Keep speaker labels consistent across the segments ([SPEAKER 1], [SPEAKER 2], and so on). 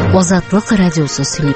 [SPEAKER 1] Ozatlık Radyosu Silip.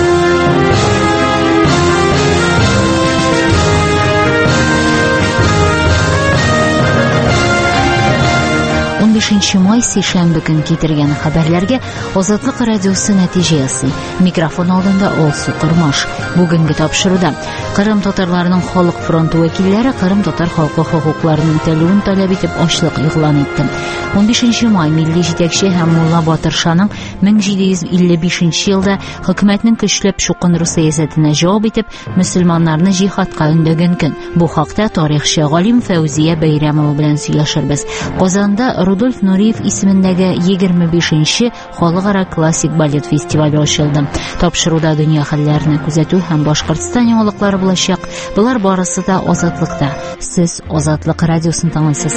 [SPEAKER 1] May seshanba kuni keltirgan xabarlarga Ozodlik radiosi natija yassay. Mikrofon oldinda Olsu Qurmosh. Bugungi topshiruvda Qrim tatarlarining xalq fronti vakillari Qrim tatar xalqi huquqlarining talabini talab etib ochliq e'lon etdi. 15 may milliy yetakchi Mulla Botir Shahning 1755-yilda hukumatning kuchlab shuqinru siyosatini javob etib musulmonlarni jihadga undagan kun. Bu haqda tarixchi olim Fawziya Bayramova bilan suhbatlashamiz. Qozonda Rudolf Nuriyev ismidagi 25-chi xalqaro klassik balet festivali ochildi. Topshiruvda dunyo xallarini kuzatuv ham Boshqirdiston yangilikları bo'lacak. Bular borasida Ozodlikda. Siz Ozodlik radiosini tinglaysiz.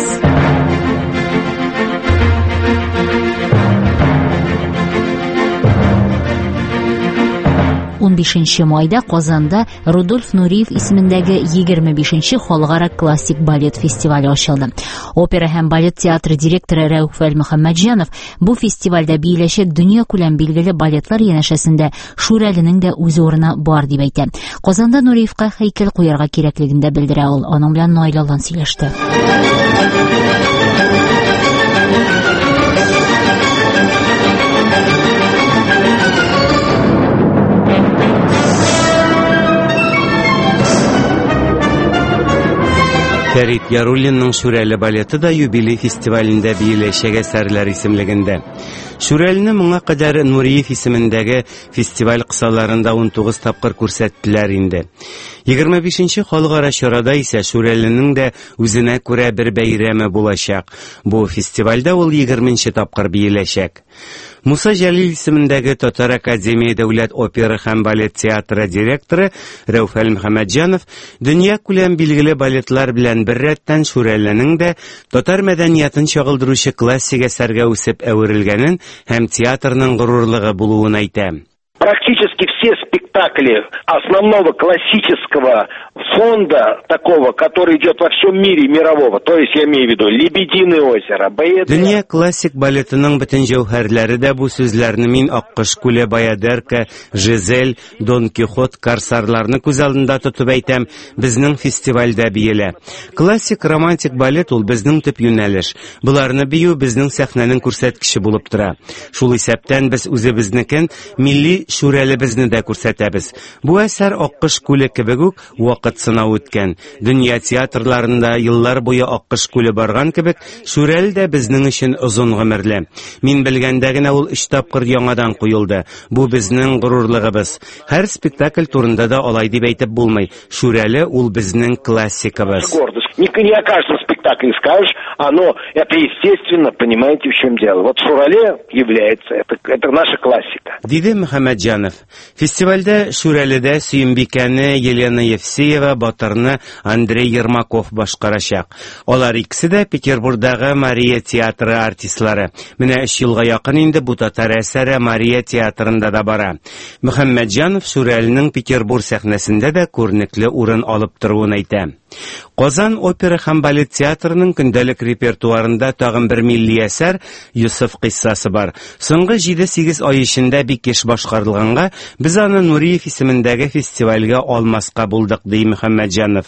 [SPEAKER 1] 15 mayda Qozonda Rudolf Nuriyev ismidagi 25-chi xalqaro klassik balet festivali ochildi. Opera ham balet teatri direktori Rauf Muhammadjanov bu festivalda birlashib dunyo ko'lam belgili baletlar yanashasida Shuralining da o'z o'rni bor deb aytdi. Qozonda Nuriyevga haykal qo'yarga kerakligini bildira ol. Onun bilan Noiladan сөйләште.
[SPEAKER 2] Ferit Yarullinning Shurali baleti da юбилей festivalinde birleşik eserler isimliginde. Shuralini moңа kadar Nuriyev ismindagi festival qısalarında 19 tapqır ko'rsatdilar indi. 25-chi xalqaro chorada ise Shuralining de o'zine ko'ra bir bayrami bo'lacak. Bu festivalda ol 20-chi tapqır birleşik. Musa Jalil ismindagi Tatar Akademiya Davlat opera ham balet teatri direktori Rauf Muhammadjanov dunyo ko'lam belgili baletlar bilan bir ratdan Shuralining de Tatar madaniyatini chog'ildiruvchi klassik asarga o'sib avirilganin ham teatrning g'ururligi bo'luvini aytdi.
[SPEAKER 3] Практически все спектакли основного классического фонда такого, который идет во всем мире мирового, то есть я имею в виду Лебединое озеро, Баядер.
[SPEAKER 2] Dünya klassik baletining bütün jawharlari da bu so'zlarni men Oqqish ko'li, Bayaderka, Jizel, Don Kixot karsarlarni ko'z oldida tutib aytam, bizning festivalda biyila. Klassik romantik balet ul bizning tip yo'nalish. Bularni biyu bizning sahnaning ko'rsatkichi bo'lib tura. Shul hisobdan biz o'zimiznikin milliy Shurali bizni da ko'rsatamiz. Bu asar Oqqish ko'li kibik vaqt sinov o'tgan. Dunyo teatrlarında yillar bo'yi Oqqish ko'li borgan kibik Shurali da bizning uchun uzun g'umrli. Men bilgandagina ul 3 tapqir yangadan qo'yildi. Bu bizning g'ururligimiz. Har spektakl turida da olay deb aytib bo'lmay. Shurali ul bizning klassikimiz.
[SPEAKER 3] Не о каждом спектакле скажешь, это естественно, понимаете, в чем дело. Вот Шурали является, это наша классика.
[SPEAKER 2] Диде Мухаммадjanov. Festivalda Shuralida Suyumbekani Yelena Yevseyeva, Botirni Andrey Yermakov boshqaracaq. Ular ikkisi de Peterburgdagi Mariya teatri artistlari. Mina 3 yilga yaqin endi bu tatar asari Mariya teatrida da bora. Muhammadjanov Shuralining Peterburg sahnasida da ko'rnikli o'rin olib turganini aytdi. Qozon opera ham balet teatrining kundalik repertuarında tag'in bir milliy asar Yusuf qissasi bor. So'nggi 7-8 oy ishida bekish boshqarilganga biz uni Nuriyev ismidagi festivalga olmasqa bo'ldik deydi Muhammadjanov.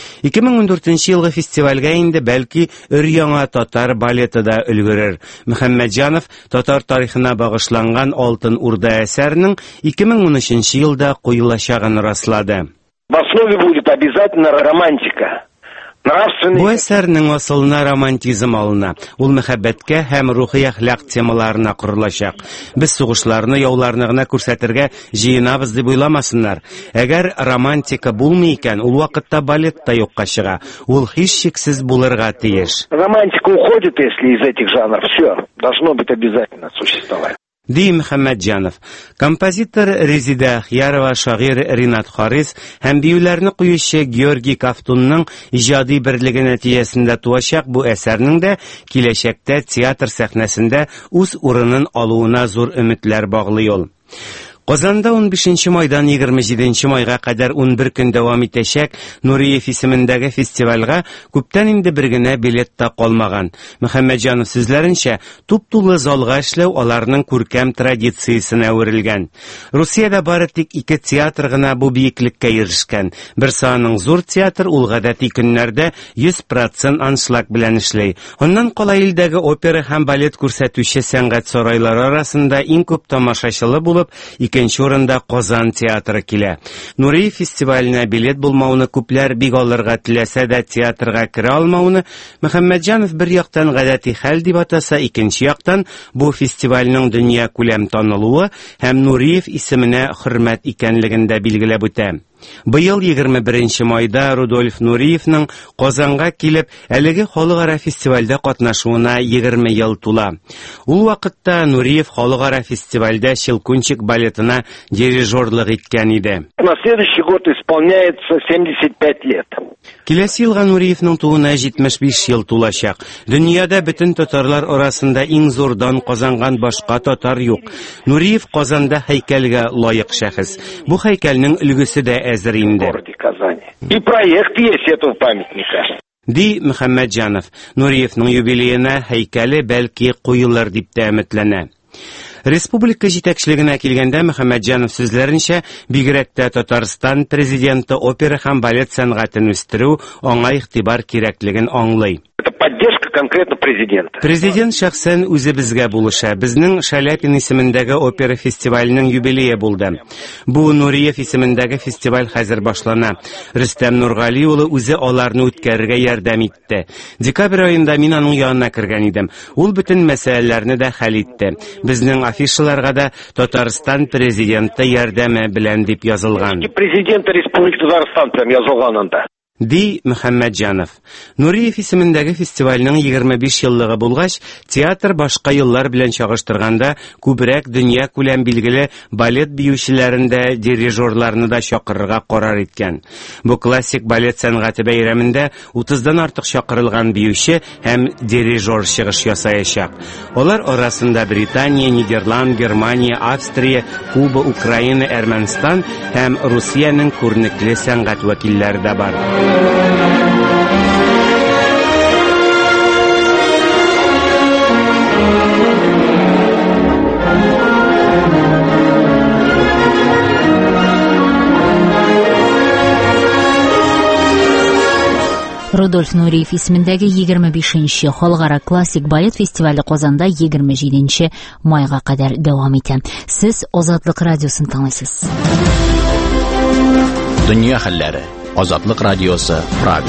[SPEAKER 2] 2014-yilgi festivalga endi balki ur-yangi tatar baletida ulgurar. Muhammadjanov tatar tarixina bag'ishlangan Oltin Urda asarining 2013-yilda qo'yilishagini rasladi.
[SPEAKER 3] В основе будет обязательно романтика.
[SPEAKER 2] Bu asarning aslına romantizm alına. Ул muhabbatga ham ruhiy axloq temalarına qurulacaq. Biz so'g'ishlarni, yovlarni ko'rsatirga jiyinamiz deb o'ylamasınlar. Agar romantika bo'lmaykan, ul vaqtda baletda yo'qqa chiqa. Ul hech cheksiz bo'lirga tegish.
[SPEAKER 3] Романтика уходит, если из этих жанров. Все, должно быть обязательно существовать.
[SPEAKER 2] Ди Muhammadjanov. Kompozitor Rezida Axyarova, shoir Rinat Xoriz ham biyularni qo'yishi Georgiy Kaftunning ijodiy birligi natijasida tuvashaq bu asarning da kelajakda teatr sahnasida o'z o'rnini oluvina zo'r umidlar bog'li yo'l. Казанда 15 майдан 27 майга кадәр 11 көн дәвам итәчәк Нуриев исемендәге фестивальгә күптән инде бер генә билет та калмаган. Мөхәммәтҗанов сүзләренчә, туп-тулы залга эшләү аларның күркәм традициясенә әверелгән. Русиядә бары тик 2 театр гына бу биеклеккә ирешкән. Берсаның зур театр ул гадәти көннәрдә 100% аншлаг белән эшләй. Оннан кала илдәге опера һәм балет күрсәтүче сәнгать сарайлары арасында иң күп тамашачылы булып, икенче урында Казан театры килә. Нуриев фестиваленә билет булмауны күпләр бик алырга теләсә дә театрга керә алмауны Мөхәммәтҗанов бер яктан гадәти хәл дип атаса, икенче яктан бу фестивальнең дөнья күләм танылуы һәм Нуриев исеменә хөрмәт икәнлеген дә билгеләп үтә. Быел 21 майда Рудольф Нуриевның Казанга килеп, әлеге халыкара фестивальдә катнашуына 20 ел тула. Ул вакытта Нуриев халыкара фестивальдә Щелкунчик балетына дирижерлык иткән иде.
[SPEAKER 3] На следующий год исполняется 75 лет.
[SPEAKER 2] Киләсе елга Нуриевның тууына 75 ел тулачак. Дөньяда бөтен татарлар арасында иң зурдан казанган башка татар юк. Нуриев Казанда һәйкәлгә лаек шәхес. Бу һәйкәлнең өлгесе дә әзер инде.
[SPEAKER 3] И проект есть этого памятника.
[SPEAKER 2] Ди Мөхәммәтҗанов. Нуриевның юбилеена һәйкәле бәлки куелыр дип тә өметләнә. Республика җитәкчелегенә килгәндә Мөхәммәтҗанов сүзләренчә, бигрәк тә Татарстан президенты опера һәм балет сәнгатен үстерү аңа игътибар кирәклеген аңлый.
[SPEAKER 3] Это поддержка конкретно президента.
[SPEAKER 2] Президент шәхсән үзе безгә булыша. Безнең Шаляпин исемендәге опера фестиваленең юбилее булды. Бу Нуриев исемендәге фестиваль хәзер башлана. Рөстәм Нургали улы үзе аларны үткәрергә ярдәм итте. Декабрь айында мин аның янына кергән идем. Ул бөтен мәсьәләләрне дә хәл итте. Безнең афишаларга да Татарстан президенты ярдәме белән дип язылган.
[SPEAKER 3] Президент Республики Татарстан белән язылган анда.
[SPEAKER 2] Ди Мөхәммәтҗанов. Нуриев исемендәге фестивальнең 25 еллыгы булгач, театр башка еллар белән чагыштырганда күбрәк дөнья күләм билгеле балет биючеләрен дә, дирижерларны да чакырырга карар иткән. Бу классик балет сәнгате бәйрәмендә 30дан артык чакырылган биюче һәм дирижер чыгыш ясаячак. Алар арасында Британия, Нидерланд, Германия, Австрия, Куба, Украина, Әрмәнстан һәм Русиянең күренекле сәнгать вәкилләре дә бар.
[SPEAKER 1] Рудольф Нуриев исемендәге 25-нче халыкара классик балет фестивале Казанда 27 майга кадәр дәвам итә. Сез Азатлык радиосын тыңлыйсыз.
[SPEAKER 4] Дөнья хәлләре. Азатлык радиосы Прага.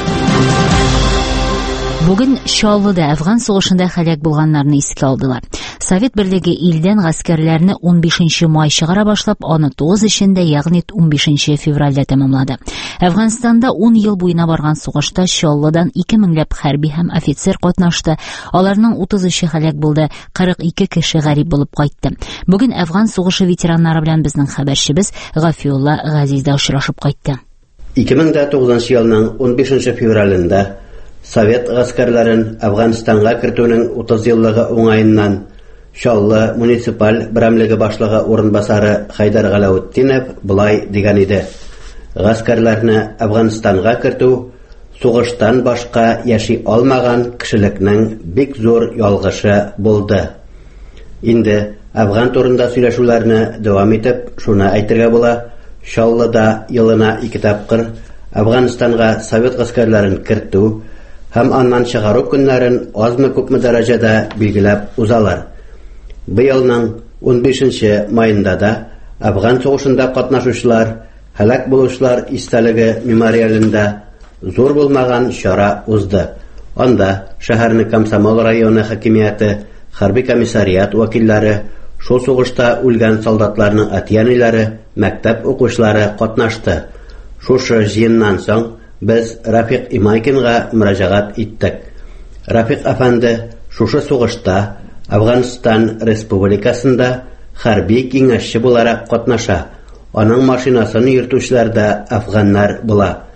[SPEAKER 1] Бүген Чаллыда Афган сугышында һәлак булганнарны искә алдылар. Совет берлеге илдән гаскәрләрне 15 май чыгара башлап, аны 9 эчендә, ягъни 15 февральдә тәмамлады. Афганстанда 10 ел буена барган сугышта Чаллыдан 2000ләп хәрби һәм офицер катнашты. Аларның 30-ы һәлак булды, 42 кеше гарип булып кайтты. Бүген Афган сугышы ветераннары белән безнең хәбәрчебез Гафиулла Газиздә очрашып кайтты.
[SPEAKER 5] 2009 елның 15 февралендә Совет гаскәрләрен Афганистанга кертүнең 30 еллыгы уңаеннан Чаллы муниципаль берәмлеге башлыгы урынбасары Хайдар Галаутдинов булай дигән иде. Гаскәрләрне Афганистанга кертү сугыштан башка яши алмаган кешелекнең бик зур ялгышы булды. Инде Афган турында сөйләшүләрне дәвам итеп, шуны әйтергә була: Чаллыда елына 2 тапкыр Афганистанга совет гаскәрләрен кертү һәм аннан чыгару көннәрен азмы-күпме дәрәҗәдә билгеләп узалар. Быелның 15 майында да Афган сугышында катнашучылар, һәлак булучылар истәлеге мемориалында зур булмаган чара узды. Анда шәһәрнең Комсомол районы хакимияте, хәрби комиссариат вәкилләре, шул сугышта үлгән солдатларның әтияниләре, мәктәп укучылары катнашты. Шушы җыеннан соң без Рафик Имайкинга мөрәҗәгать иттек. Рафик әфәнде шушы сугышта Афганстан Республикасында хәрби киңәшче буларак катнаша. Аның машинасын йөртүчеләр дә афганнар була.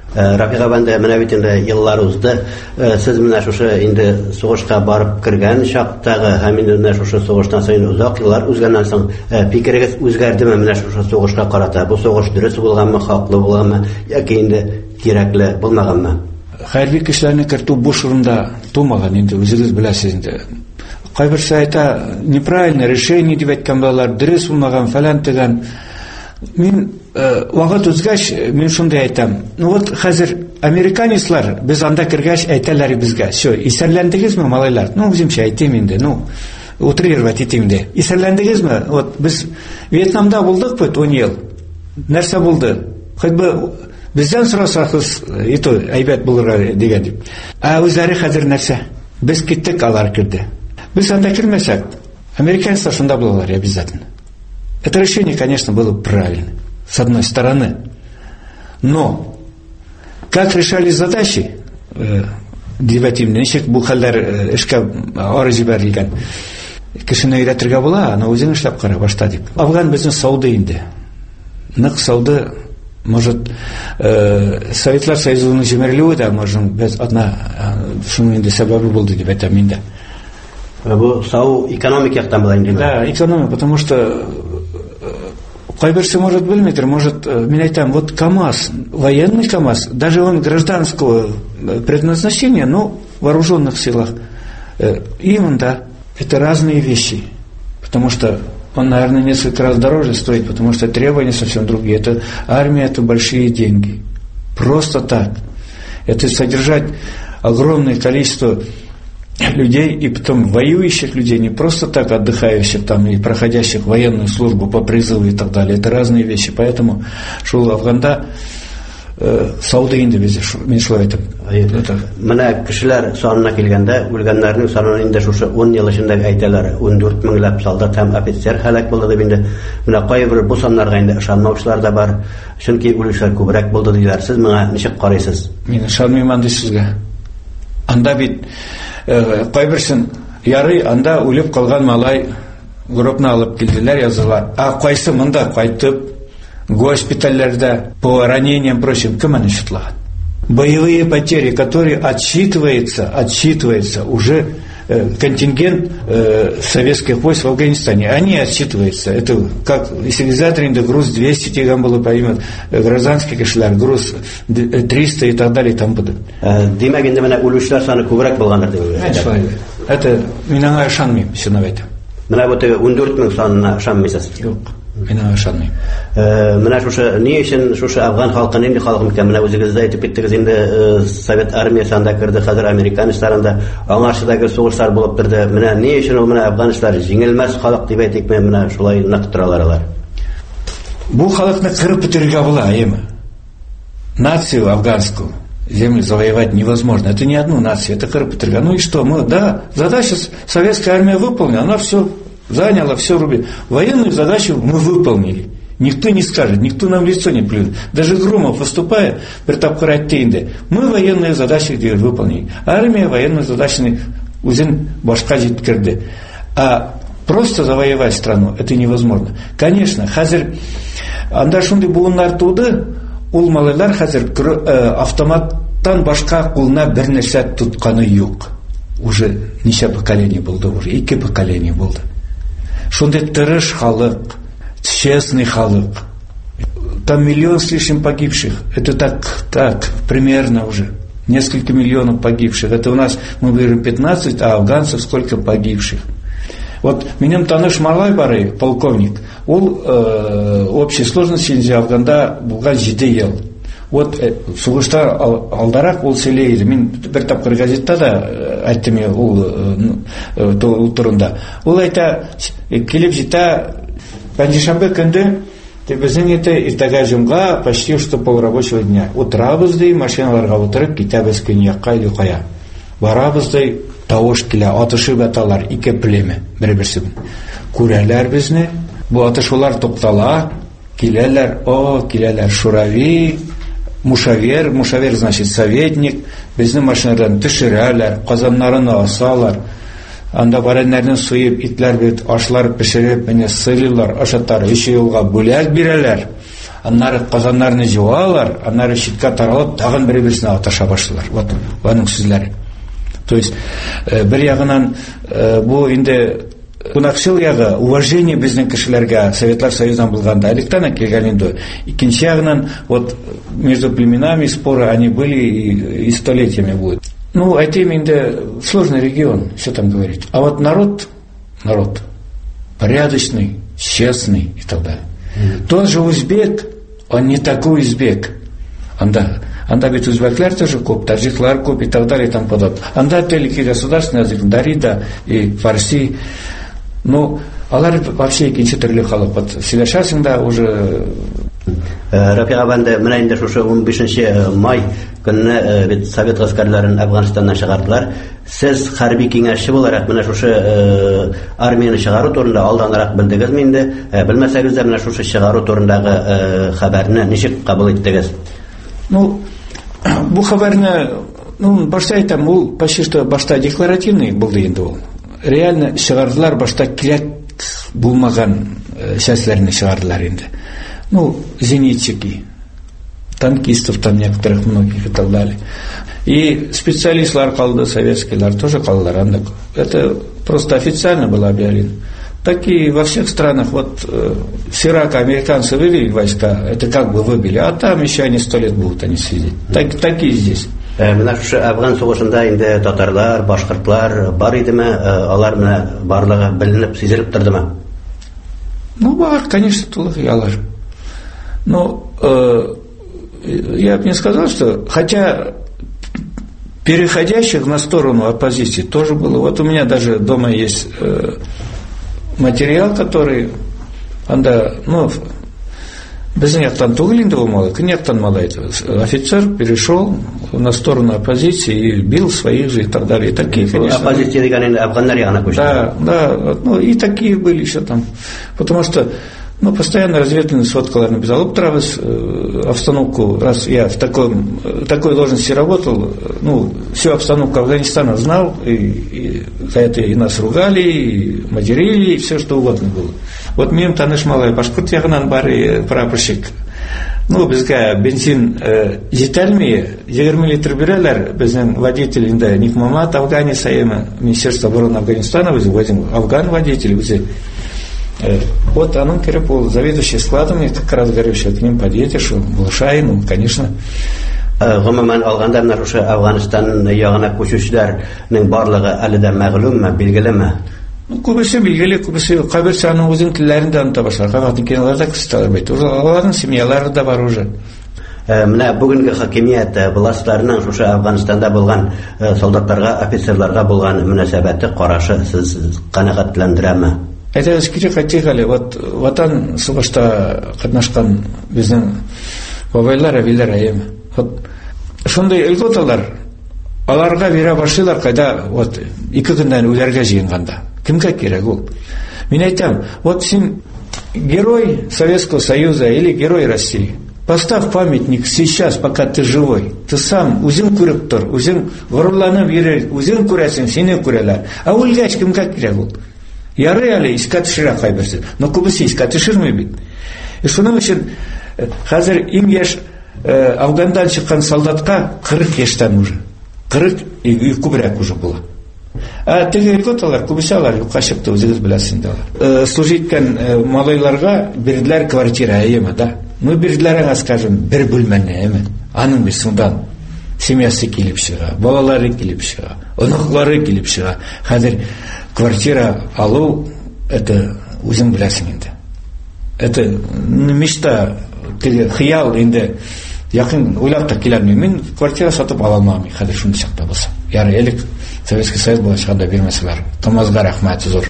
[SPEAKER 5] Рафига бәндә менә бит инде еллар узды. Сез менә шушы инде сугышка барып кергән чактагы һәм инде менә шушы сугыштан соң узак еллар узганнан соң фикерегез үзгәрдеме менә шушы сугышка карата? Бу сугыш дөрес булганмы, хаклы булганмы, яки инде кирәкле булмаганмы?
[SPEAKER 6] Хәрби кешеләрне кертү буш урында тумаган инде, үзегез беләсез инде. Кайберсе әйтә, неправильное решение дип әйткән балалар, дөрес булмаган, фәлән тегән. Мин вакыт узгач, мин шундай әйтәм. Ну вот хәзер американецлар без анда кергәч әйтәләр безгә, "Всё, исәрләндегезме, малайлар?" Ну, үземчә әйтәм инде, ну, утрировать итим дә. Исәрләндегезме? Вот без Вьетнамда булдык бит 10 ел. Нәрсә булды? Хоть бы бездән сорасагыз, ито әйбәт булырга дигән дип. Үзләре хәзер нәрсә? Без киттек, алар кирде. Без анда кирмәсәк, американецлар шунда булалар обязательно. Это решение, конечно, было правильно, с одной стороны. Но как решались задачи, дебативные, ничек бу хәлләр эшкә ары җибәрелгән. Кешене өйрәтергә була, аны үзең эшләп кара башта дип. Афган безнең сауды инде. Нык сауды, может, Советлар Союзының җимерелүе дә, может, без одна шуның инде сәбәбе булды дип әйтәм инде.
[SPEAKER 5] Бу сау экономик яктан була инде.
[SPEAKER 6] Да, экономика, потому что кайберсе может белмидер, может, мен әйтәм, вот КАМАЗ, военный КАМАЗ, даже он гражданского предназначения, но в вооруженных силах, именно это разные вещи, потому что он, наверное, несколько раз дороже стоит, потому что требования совсем другие. Это армия, это большие деньги. Просто так. Это содержать огромное количество людей, и потом воюющих людей, не просто так отдыхающих там и проходящих военную службу по призыву и так далее. Это разные вещи. Поэтому шул Афганда сауды инде бездә мин шулай әйтәм.
[SPEAKER 5] Менә кешеләр санына килгәндә, үлгәннәрнең санын инде шушы 10 ел эчендә әйтәләр. 14 меңләп солдат һәм офицер һәлак булды дип инде. Менә кайбер бу саннарга инде ышанмаучылар да бар. Чөнки үлүчеләр күбрәк булды диләр. Сез моңа ничек карыйсыз?
[SPEAKER 6] Мин ышанмыйм андый сүзгә. Анда бит кайберсен ярый, анда үлеп калган малай группны алып килделәр, язылар. Кайсы монда кайтып госпитальләрдә по ранениям, прочим, кем они считлаган? Боевые потери, которые отсчитывается уже контингент советских войск в Афганистане, они отсчитываются. Это как сигнализаторный груз 200 тиган было поймет, гражданский кешеләр груз 300 и так далее и тому подобное.
[SPEAKER 5] Димәк инде менә үлүчләр саны күбрәк булганнар дип
[SPEAKER 6] уйлыйм. Это мин аңа ышанмыйм, чынлап әйтәм.
[SPEAKER 5] Менә бу 14 мең санына ышанмыйсыз?
[SPEAKER 6] Юк. Мин ышанмыйм.
[SPEAKER 5] Менә шушы ни өчен шушы афган халкын инде халкы микән менә үзегез дә әйтеп киттегез инде Совет армиясында кирде, хәзер американецларында аңарчыдагы сугышлар булып торды. Менә ни өчен ул менә афганецлар җиңелмәс халык дип әйтикме, менә шулай нык торалар алар.
[SPEAKER 6] Бу халыкны кырып бетерергә була, әйеме? Нацию афганскую землю завоевать невозможно. Это не одну нацию, это кырып бетергән. Ну и что? Мы, да, задача советская армия выполнена, она все заняла, все рубит. Военную задачу мы выполнили. Никто не скажет, никто нам в лицо не плюнет. Даже Грумов, выступая, мы военные задачи выполнили. Армия военную задачу үзен башка җиткерде. А просто завоевать страну это невозможно. Конечно, хәзер анда шундый буыннар туды, ул малайлар хәзер автоматтан башка кулына бер нәрсә тутканы юк. Уже ничә поколение булды, уже 2 поколение булды. Шундый тырыш халык, честный халык. Там 1 миллион с лишним погибших. Это так, примерно уже. Несколько миллионов погибших. Это у нас, мы говорим 15, а афганцев сколько погибших. Вот минем Таныш Марлай бары, полковник, ол общей сложности инде Афганда булган 7 ел. Вот сугышта алдарак ол сөйлейді. Мен бір тапқыр газетта да айттым ол турында. Ол айта келіп жита пәнжешенбе күнді біздің ертеге жұмға почти что полрабочего дня. Отырабыздай машиналарға отырып кетебіз күн яққа или қоя. Барабыздай тавыш келе, атышы бәталар 2 племе бір-бірсібін. Күрәләр бізні, бұл атышулар тоқтала, келелер шурави, мушавер значит советник, безнең машинадан төшерәләр, казаннарына асалар. Анда бараннарны суеп, итләр бит ашлар пешереп, менә сыйлар, ашаттар 3 елга бүләк бирәләр. аннары казаннарны жуалар, аннары читка таралып, тагын бер-берсенә аташа башлыйлар. Вот аның сүзләре. То есть бер ягынан бу инде кунакчыл ягы уважение безнең кешеләргә Советлар Союздан булганда электән килгән инде. Икенче ягынан вот между племенами споры они были и столетиями будут. Ну, айтим инде сложный регион, что там говорить. А вот народ порядочный, честный и так далее. Тот же узбек, он не такой узбек. Анда бит узбеклар тоже көп, таджиклар көп и так далее и тому подобное. Анда великий государственный язык, дарида и фарси. Ну, алар вообще икенче төрле халык. Вот сөйләшәсең дә уже
[SPEAKER 5] Рафига бәнде менә инде шушы 15 май көнне бит Совет гаскәрләрен Әфганстаннан чыгардылар. Сез хәрби киңәшче буларак менә шушы армияны чыгару турында алданрак белдегезме инде? Белмәсәгез дә менә шушы чыгару турындагы хәбәрне ничек кабул иттегез?
[SPEAKER 6] Ну, бу хәбәрне, башта әйтәм, ул почти что башта декларативный булды инде ул. Реально чыгардылар, башта кирәк булмаган частьләрне чыгардылар инде. Ну, зенитчики, танкистов там некоторых, многих и так далее. И специалистлар калды, советские тоже калдылар. Это просто официально было объявлено. Так и во всех странах, вот с Ирака американцы вывели войска, это как бы выбили, а там еще они 100 лет будут они сидеть. Так и здесь.
[SPEAKER 5] Менә шушы Афган сугышында инде татарлар, башкортлар бар идеме, алар менә барлыгы беленеп, сизелеп тордымы?
[SPEAKER 6] Ну, бар, конечно, тулы алар. Но я бы не сказал, что... Хотя переходящих на сторону оппозиции тоже было. Вот у меня даже дома есть материал, который... Без нектан туглинда умал, нектан малайт. Офицер перешел на сторону оппозиции и бил своих же и так далее. И такие, конечно...
[SPEAKER 5] Оппозиция дигән Афганнар ягына күчте.
[SPEAKER 6] Да, и такие были еще там. Потому что постоянно разведывательные сводкаларны без алып обстановку, раз я в такой должности работал, всю обстановку Афганистана знал, и за это и нас ругали, и материли, и все что угодно было. Вот мен таныш малай башкорт ягынан бар прапорщик. Безгә бензин жетәлмәй, 20 литр бирәләр, безнең водитель инде Никмамат Афгани Саема, Министерство обороны Афганистана, возим Афган водитель, вот оно керепол, заведующий складом, я как раз говорю, что к ним подъедешь, Булшай, конечно.
[SPEAKER 5] Гомумән алганда менә шушы Афганистан ягына күчүчеләрнең барлыгы әле дә мәгълүмме, билгелеме?
[SPEAKER 6] Күбесе билгеле, күбесе каберче аның үзенең телләрендә оныта башлар. Кабатын киноларда күрсәтәләр бит. Аларның семьялары да бар уже.
[SPEAKER 5] Менә бүгенге хакимият властларының шушы Афганстанда булган солдаттарга, офицерларга булган мөнәсәбәте, карашы сез канәгатьләндерәме?
[SPEAKER 6] Это скорее хотели, вот ватан сугышта катнашкан безнең бабайлар, әбиләр әйеме. Вот шундый өлгөталар, аларга бирә башлыйлар, кайда вот 2 көндән үләргә җыенганда. Кемгә кирәк ул? Мин әйтәм, вот син герой Советского Союза или герой России. Поставь памятник сейчас, пока ты живой. Ты сам үзең күреп тор, үзең горурланып йөрер, үзең күрәсең, сине күрәләр. А үлгәч кемгә кирәк ул? Ярый әле искә төшерә кайберсе. Но күбесе искә төшермәй бит. И шуның өчен хәзер иң яшь Афгандан чыккан солдатка 40 яшьтән уже. 40 и күбрәк уже була. А теге өлгөталар, күбесе алар юкка чыкты, үзегез беләсез дә. Служиткән малайларга бирделәр квартира, әйеме, да? Бирделәр, скажем, бер бүлмәне, аның бисундан семьясы килеп чыга, балалары килеп чыга, оныклары килеп чыга. Хәзер квартира алу, это үзең беләсең инде. Это мечта, хыял инде. Якын уйлап та киләм, мин квартира сатып ала алмам, хәзер шундый чакта булса. Ярый, элек Советский Союз булачагында бирмәселәр. Томазга рәхмәт зур.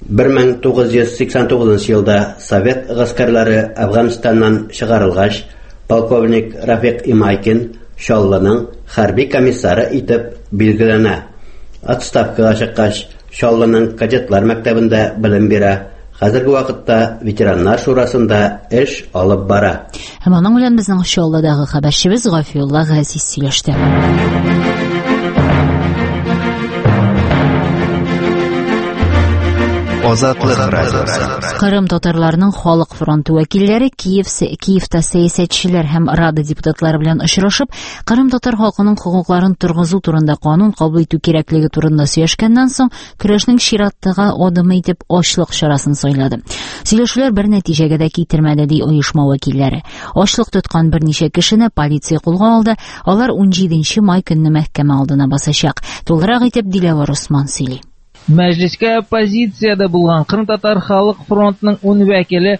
[SPEAKER 5] 1989 елда Совет гаскәрләре Афганистаннан чыгарылгач, полковник Рафик Имайкин Шалланың хәрби комиссары итеп билгеләнә. Отставкага чыккач, Шалланың кадетлар мәктәбендә белем бирә. Хәзерге вакытта ветераннар шурасында эш алып бара.
[SPEAKER 1] Һәм аның белән безнең Шалладагы хәбәрчебез Гафиулла Газиз сөйләште.
[SPEAKER 4] Азатлык радиосы.
[SPEAKER 1] Кырым татарларының халык фронты вәкилләре Киевта сәясәтчеләр һәм Рада депутатлары белән очрашып, Кырым татар халкының хукукларын торгызу турында канун кабул итү кирәклеге турында сөйләшкәннән соң, көрәшнең чираттагы адымы итеп ачлык чарасын сайлады. Сөйләшүләр бер нәтиҗәгә дә китермәде, ди оешма вәкилләре. Ачлык тоткан берничә кешене полиция кулга алды. Алар 17 май көнне мәхкәмә алдына басачак. Тулырак итеп Диләвар Усман сөйли.
[SPEAKER 7] Мәҗлескә оппозициядә булган Кырым татар халык фронтының 10 вәкиле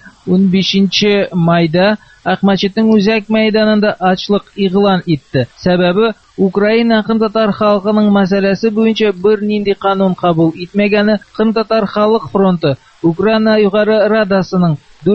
[SPEAKER 7] 15 майда Ахмачетның үзәк мәйданында ачлык игълан итте. Сәбәбе Украина Кырым татар халкының мәсьәләсе буенча бернинди канун кабул итмәгәне. Кырым татар халык фронты Украина югары радасының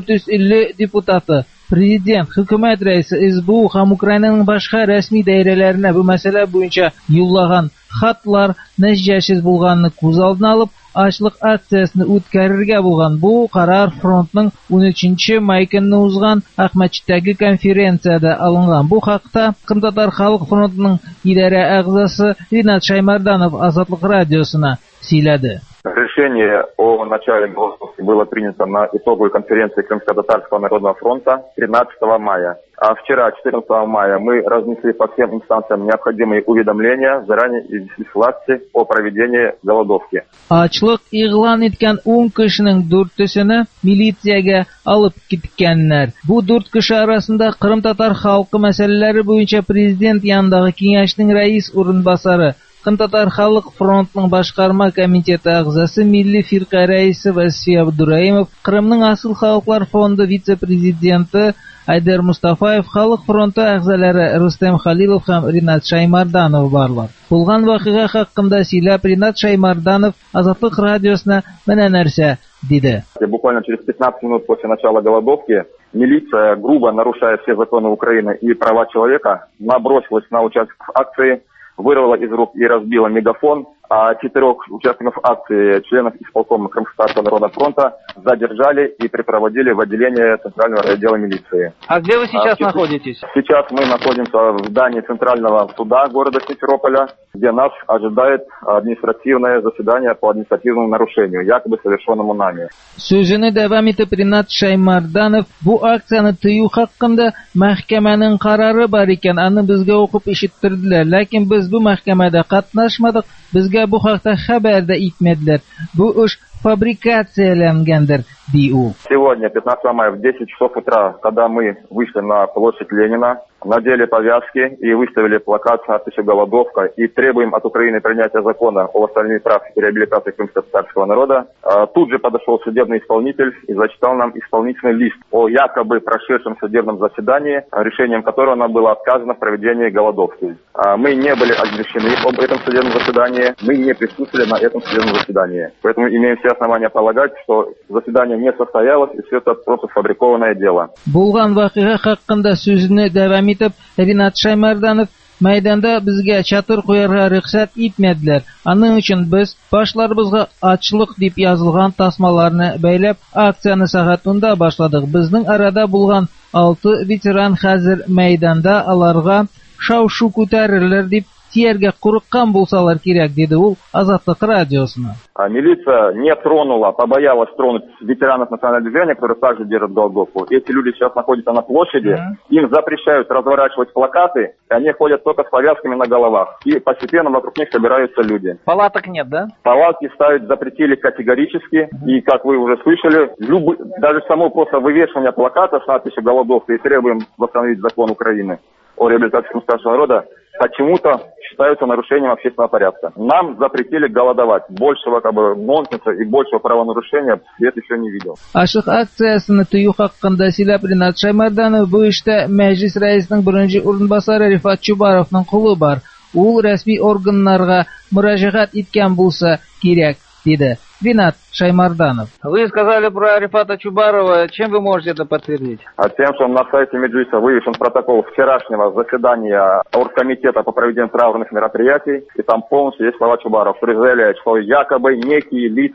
[SPEAKER 7] 450 депутаты, президент, хөкүмәт рәисе, СБУ һәм Украинаның башка рәсми даирәләренә бу мәсьәлә буенча юллаган хатлар нәтиҗәсез булганны күз алдына алып, ачлык акциясен үткәрергә булган. Бу карар фронтның 13 май көнне узган Ахмачеттәге конференциядә алынган. Бу хакта Кырым татар халык фронтының идарә әгъзасы Ринат Шаймарданов Азатлык радиосына сөйләде.
[SPEAKER 8] Решение о начале голосовки было принято на итоговой конференции Крымско-Татарского народного фронта 13 мая. А вчера, 14 мая, мы разнесли по всем инстанциям необходимые уведомления, заранее известили власти о проведении голодовки.
[SPEAKER 7] Ачлык игълан иткән 10 кешенең 4-сенә милициягә алып киткәннәр. Бу 4 кеше арасында Кырым татар халкы мәсьәләләре буенча президент янындагы киңәшнең рәис урынбасары, Кырым татар халык фронтының башкарма комитеты әгъзасы, милли фирка рәисе Васфия Абдураимов, Кырымның асыл халыклар фонды вице-президенты Айдар Мустафаев, халык фронты әгъзалары Рустем Халилов һәм Ринат Шаймарданов барлар. Булган вакыйга хакында сөйләп Ринат Шаймарданов Азатлык радиосына менә нәрсә диде.
[SPEAKER 8] Буквально через 15 минут после начала голодовки милиция, грубо нарушая все законы Украины и права человека, набросилась на участников акции, вырвала из рук и разбила мегафон, а 4 участников акции, членов исполкома Крымско-Татарского народного фронта, задержали и припроводили в отделение Центрального отдела милиции.
[SPEAKER 7] А где вы сейчас находитесь?
[SPEAKER 8] Сейчас мы находимся в здании Центрального суда города Симферополя, где нас ожидает административное заседание по административному нарушению, якобы совершенному нами.
[SPEAKER 7] Сүзенә дәвам итеп Ринат Шаймарданов, бу акцияны тыю хакында мәхкәмәнең карары бар икән, аны безгә укып ишеттерделәр, ләкин без бу мәхкәмәдә катнашмадык, безгә бу хакта хәбәр дә итмәделәр. Бу эш фабрикацияләнгәндер, ди ул.
[SPEAKER 8] Сегодня, 15 мая, в 10 часов утра, когда мы вышли на площадь Ленина, надели повязки и выставили плакат с надписью «Голодовка» и требуем от Украины принятия закона о восстановлении прав и реабилитации крымско-татарского народа, тут же подошел судебный исполнитель и зачитал нам исполнительный лист о якобы прошедшем судебном заседании, решением которого нам было отказано в проведении голодовки. Мы не были извещены об этом судебном заседании, мы не присутствовали на этом судебном заседании. Поэтому имеем все основания полагать, что заседание не состоялось и все это просто сфабрикованное дело.
[SPEAKER 7] Булган вакыйга хакында сүзне дәвам итеп Ринат Шаймарданов, мәйданда безгә чатыр куярга рөхсәт итмәделәр. Аның өчен без башларыбызга ачлык дип язылган тасмаларны бәйләп акцияны сәгать 10-да башладык. Безнең арада булган 6 ветеран хәзер мәйданда, аларга шау-шу күтәрерләр дип тияргә курыккан булсалар кирәк, диде ул Азатлык радиосына.
[SPEAKER 8] Милиция не тронула, побоялась тронуть ветеранов национального движения, которые также держат голодовку. Эти люди сейчас находятся на площади, им запрещают разворачивать плакаты, и они ходят только с повязками на головах. И постепенно вокруг них собираются люди.
[SPEAKER 7] Палаток нет, да?
[SPEAKER 8] Палатки ставить запретили категорически, и, как вы уже слышали, даже само просто вывешивание плаката с надписью «Голодовка» и требуем восстановить закон Украины о реабилитации крымского народа почему-то считаются нарушением общественного порядка. Нам запретили голодовать. Большего нонсенса и большего правонарушения свет еще не видел.
[SPEAKER 7] Ашлык акциясыны тыю хакында сөйләп Ринат Шаймарданов, бу эштә мәҗлес рәисенең беренче урынбасары Рифат Чубаровның кулы бар. Ул рәсми органнарга мөрәҗәгать иткән булса кирәк, диде Ринат Шаймарданов. Вы сказали про Рифата Чубарова. Чем вы можете это подтвердить?
[SPEAKER 8] Тем, что на сайте Меджлиса вывешен протокол вчерашнего заседания Оргкомитета по проведению траурных мероприятий, и там полностью есть слова Чубарова, что якобы некие лица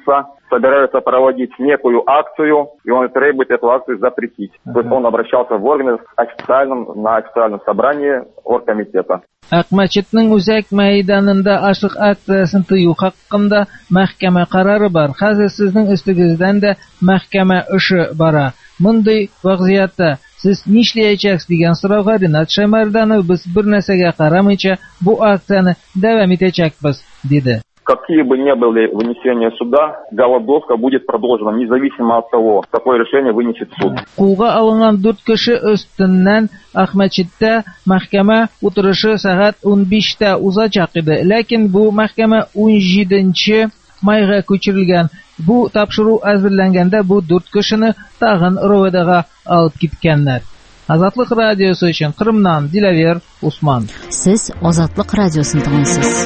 [SPEAKER 8] собираются проводить некую акцию, и он требует эту акцию запретить. То есть он обращался в органы на официальном собрании оргкомитета.
[SPEAKER 7] Акмачитның үзәк мәйданында ашык акциясын тыю хакында мәхкәмә карары бар. Хәзер сезнең өстегездән дә мәхкәмә эше бара. Мондый вазгыятта сез нишләячәксез дигән сорауга Ринат Шаймарданов без бер нәрсәгә карамыйча бу акцияны дәвам итәчәкбез, диде.
[SPEAKER 8] Какие бы ни были вынесения суда, голодовка будет продолжена, независимо от того, какое решение вынесет суд.
[SPEAKER 7] Кулга алынган 4 кеше өстеннән Ахмачиттә мәхкәмә утырышы сәгать 15-тә узачак иде. Ләкин бу мәхкәмә 17 майга күчерелгән. Бу тапшыру әзерләнгәндә бу 4 кешене тагын РОВДга алып киткәннәр. Азатлык радиосы өчен Кырымнан Дилавер Усман.
[SPEAKER 1] Сез Азатлык радиосын тыңлыйсыз.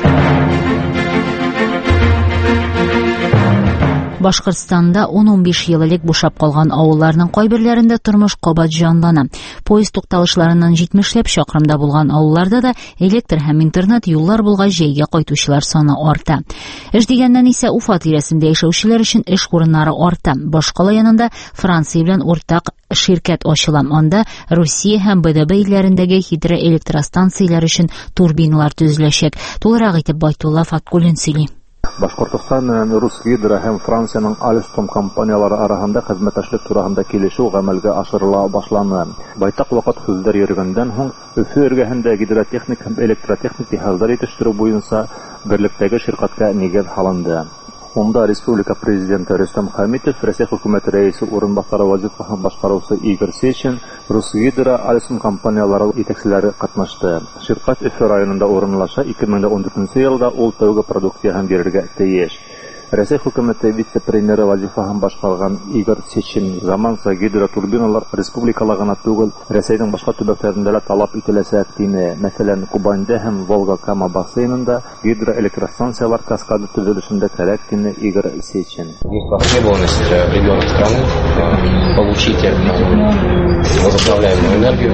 [SPEAKER 1] Башкортстанда 10-15 ел элек бушап калган авылларның кайберләрендә тормыш кабат җанлана. Поезд тукталышларыннан 70 чакрымда булган авылларда да электр һәм интернет юллар булгач җәйгә кайтучылар саны арта. Эш дигәннән исә Уфа тирәсендә яшәүчеләр өчен эш урыннары арта. Башкала янында Франция белән уртак ширкәт ачыла. Анда Русия һәм БДБ илләрендәге гидроэлектростанцияләр өчен турбиналар төзеләчәк. Тулырак итеп Байтулла Фаткуллин сөйли.
[SPEAKER 9] Башкортстан менән Русгидро һәм Франциянең Alstom компаниялары арасында хезмәттәшлек турында килешү гамәлгә ашырыла башланды. Байтак вакыт сүзләр йөргәндән соң Өфө эргәһендә гидротехник һәм электротехник җиһазлар итештерү буенча берлектәге ширкәткә нигез һалынды. Онда республика президенты Рөстәм Хәмитов, Россия хөкүмәте рәисе урынбасары вазифасын башкаручы Игорь Сечин, Русгидро, Alstom компаниялары итәкчеләре катнашты. Ширкәт Өфө районында урынлаша, 2014 елда ул тәүге продукцияны бирергә тиеш. Россия хөкүмәте вице-премьеры вазифасын башкарган Игорь Сечин заманча гидротурбиналар республикала гына түгел, Россиянең башка төбәкләрендә дә талап ителәчәк дине. Мәсәлән, Кубаньда һәм Волга-Кама бассейнында гидроэлектростанциялар каскады төзелешендә кирәк дине Игорь Сечин.
[SPEAKER 10] Есть потребность регионов страны получить возобновляемую энергию,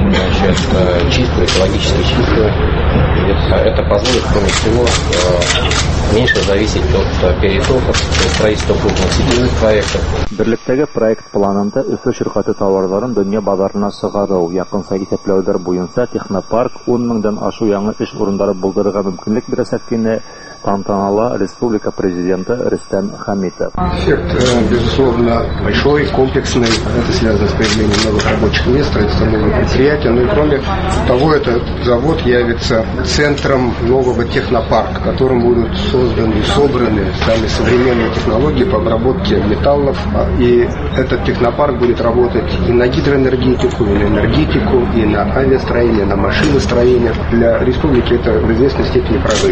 [SPEAKER 10] чистую, экологически чистую. Это позволит, кроме всего, меньше зависеть от перетоков, строительства крупных сетевых проектов.
[SPEAKER 9] Берлектәге проект планында Өфө ширкәте товарларын дөнья базарына чыгару, якынса исәпләүләр буенча технопарк 10 меңдән ашу яңа эш урыннары булдырырга мөмкинлек бирәсәк дине тантанала республика президенты Рөстәм Хәмитов.
[SPEAKER 11] Эффект, безусловно, большой, комплексный. Это связано с появлением новых рабочих мест, строительством новых предприятий. Ну и кроме того, этот завод явится центром нового технопарка, в котором будут созданы и собраны сами современные технологии по обработке металлов. И этот технопарк будет работать и на гидроэнергетику, и на энергетику, и на авиастроение, на машиностроение. Для республики это в известной степени прорыв.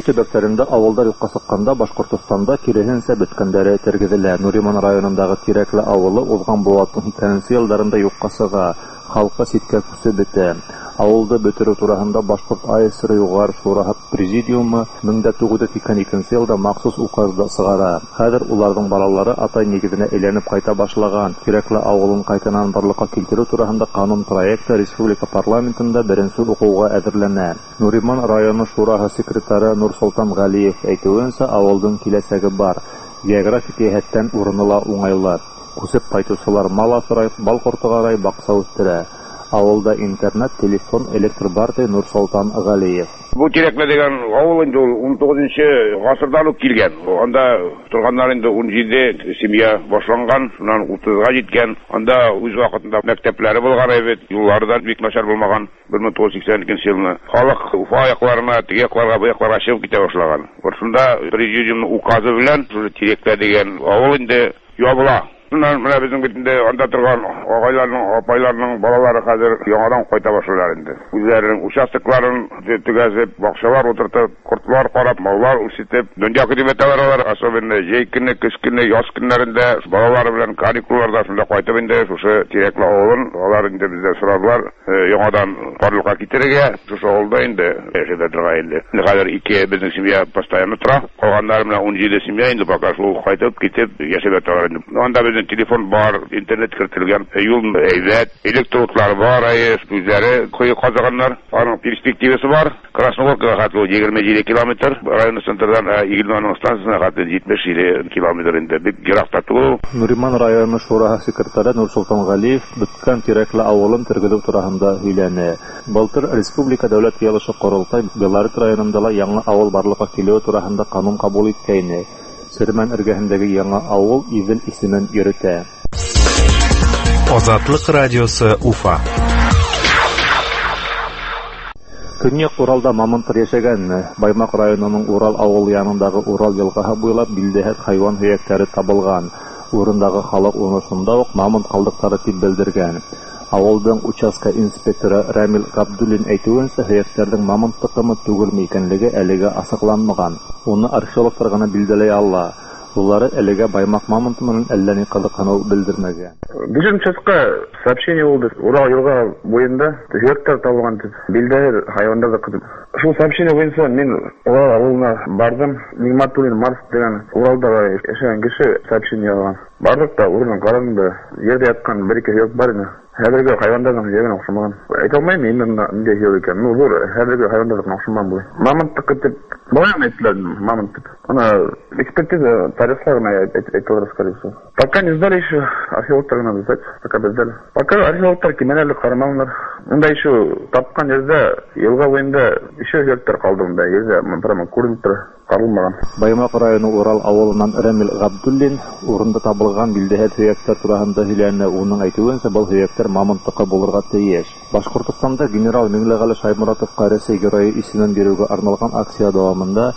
[SPEAKER 9] Авылдар юкка сыкканда Башкортстанда киресенчә беткәннәре тергезелә. Нуриман районындагы Тирәкле авылы узган булатын 2000 елларында юкка сыга, халкы ситкә күсе бетә. Авылды бетерү турында Башкорт АСР Югары Шураһы президиумы 1982 елда махсус указда сыгара. Хәзер уларның балалары атай нигезенә әйләнеп кайта башлаган. Тирәкле авылын кайтанан барлыкка килтерү турында канун проекты республика парламентында беренче укуга әзерләнә. Нуриман районы Шураһы секретары Нурсултан Галиев әйтүенчә, авылның киләчәге бар. Географик җәһәттән урыныла уңайлар. Күсеп кайтучылар мал асрай, бал кортыгарай, бакса үстерә. Авылда интернет, телефон, электр бар ди Нурсултан Галиев.
[SPEAKER 12] Бу Тирәкле дигән авыл инде 19-нчы гасырдан ук килгән. Анда торганнар инде 17 семья башланган, шуннан 30-га җиткән. Анда үз вакытында мәктәпләре булган бит, юллары да бик начар булмаган. 1982 елны халык Уфа якларына, теге якларга, бу якларга чыгып китә башлаган. Шунда президиумның указы белән Тирәкле дигән авыл инде ябыла. Шуннан менә безнең битендә анда торган агайларның, апайларның балалары хәзер яңадан кайта башлыйлар инде. Үзләренең участокларын төгәзеп, бакчалар утыртып, кортлар карап, маллар үсетеп, дөнья хезмәтләре алар, особенно җәй көнне, кыш көнне, яз көннәрендә балалары белән каникулларда шунда кайтып инде, шушы Тирәкле авылын, алар инде бездә сорадылар, яңадан барлыкка китерергә, шушы авылда инде яшәп торган инде. Хәзер 2 безнең семья постоянно тора, калганнар белән 17 семья инде пока шул кайтып китеп яшәп торалар инде. Анда телефон бар, интернет кертелгән, Yol eylet, elektrotlar var, üzeri koyu kazanlar, onun perspektivesi var. Krasnogorka'ya katlı 27 kilometre, rayonu sınırdan İgilman'ın stansiyasına katlı 70 kilometrinde bir giraktatı bu.
[SPEAKER 9] Nuriman rayonu Şura sekretari Nursultan Galiyev bitken tirekli avulun tergidip turahında hüyleni. Baltır Respublika Devlet Yılışı Qorultay Belarit rayonunda yangi avul barlıqa kiliyo turahında kanun kabul etkeyni. Sirman ergahindagi yangi avul Izil isinin yürüte.
[SPEAKER 13] Azatlık Radyosu Ufa.
[SPEAKER 9] Künyak Uralda Mamıntır yaşagan Baymak rayonunun Ural avul yanındagi Ural yılgaha boylap bildehet hayvan hüyekteri tabılgan. Urundagi halk unusunda ok Mamınt kaldıkları tip bildirgen. Avuldan участка inspektori Ramil Abdulin aytуынча, hüyekтердин Mamınt tıkımı tugulmy ekenligi әлегә асыкланмаган. Оны археологтар гына билдилей ала. Улары әлегә Баймак Mamınt менен әлләни кызыксыну билдирмәгән.
[SPEAKER 14] Bizim участка сообщение oldu. Ural yılga boyunda hüyekter табылган дип билдер хайвандар да кызып. Şu сообщение boyunca men Ural авылына бардым. Нигматуллин Марс деген Уралда yaşayan kişi сообщение алган. Бардык да урынын карадым да жерде яткан bir iki hüyek бар edi. Hədərgə hayvanlardan yerine oxşamağın. Aytılmayım endi indi hüyek eken. Bu hədərgə hayvanlardan oxşamağın bu. Mamınt tıkıtıp bayan ettiler Mamınt tık. Ona экспертиза тарихларına aytılır скорее всего. Пока не сдали еще археологтар надо сдать. Пока без сдали. Пока археологтар кемелерлик карамалар. Мында еще тапкан жерде yılga boyunda еще hüyектер калды мында. Жерде прямо көрүнүп тур.
[SPEAKER 9] Баймак району Урал авылынан Рамил Габдуллин урында табылган билдеhet hüyектер турасында һөйләнә. Уның әйтүенчә, бу hüyектер Мамонттыкка булырга тиеш. Башкортстанда генерал Миңлегали Шаймуратовка Рәсәй герое исемен бирүгә арналган акция дәвамында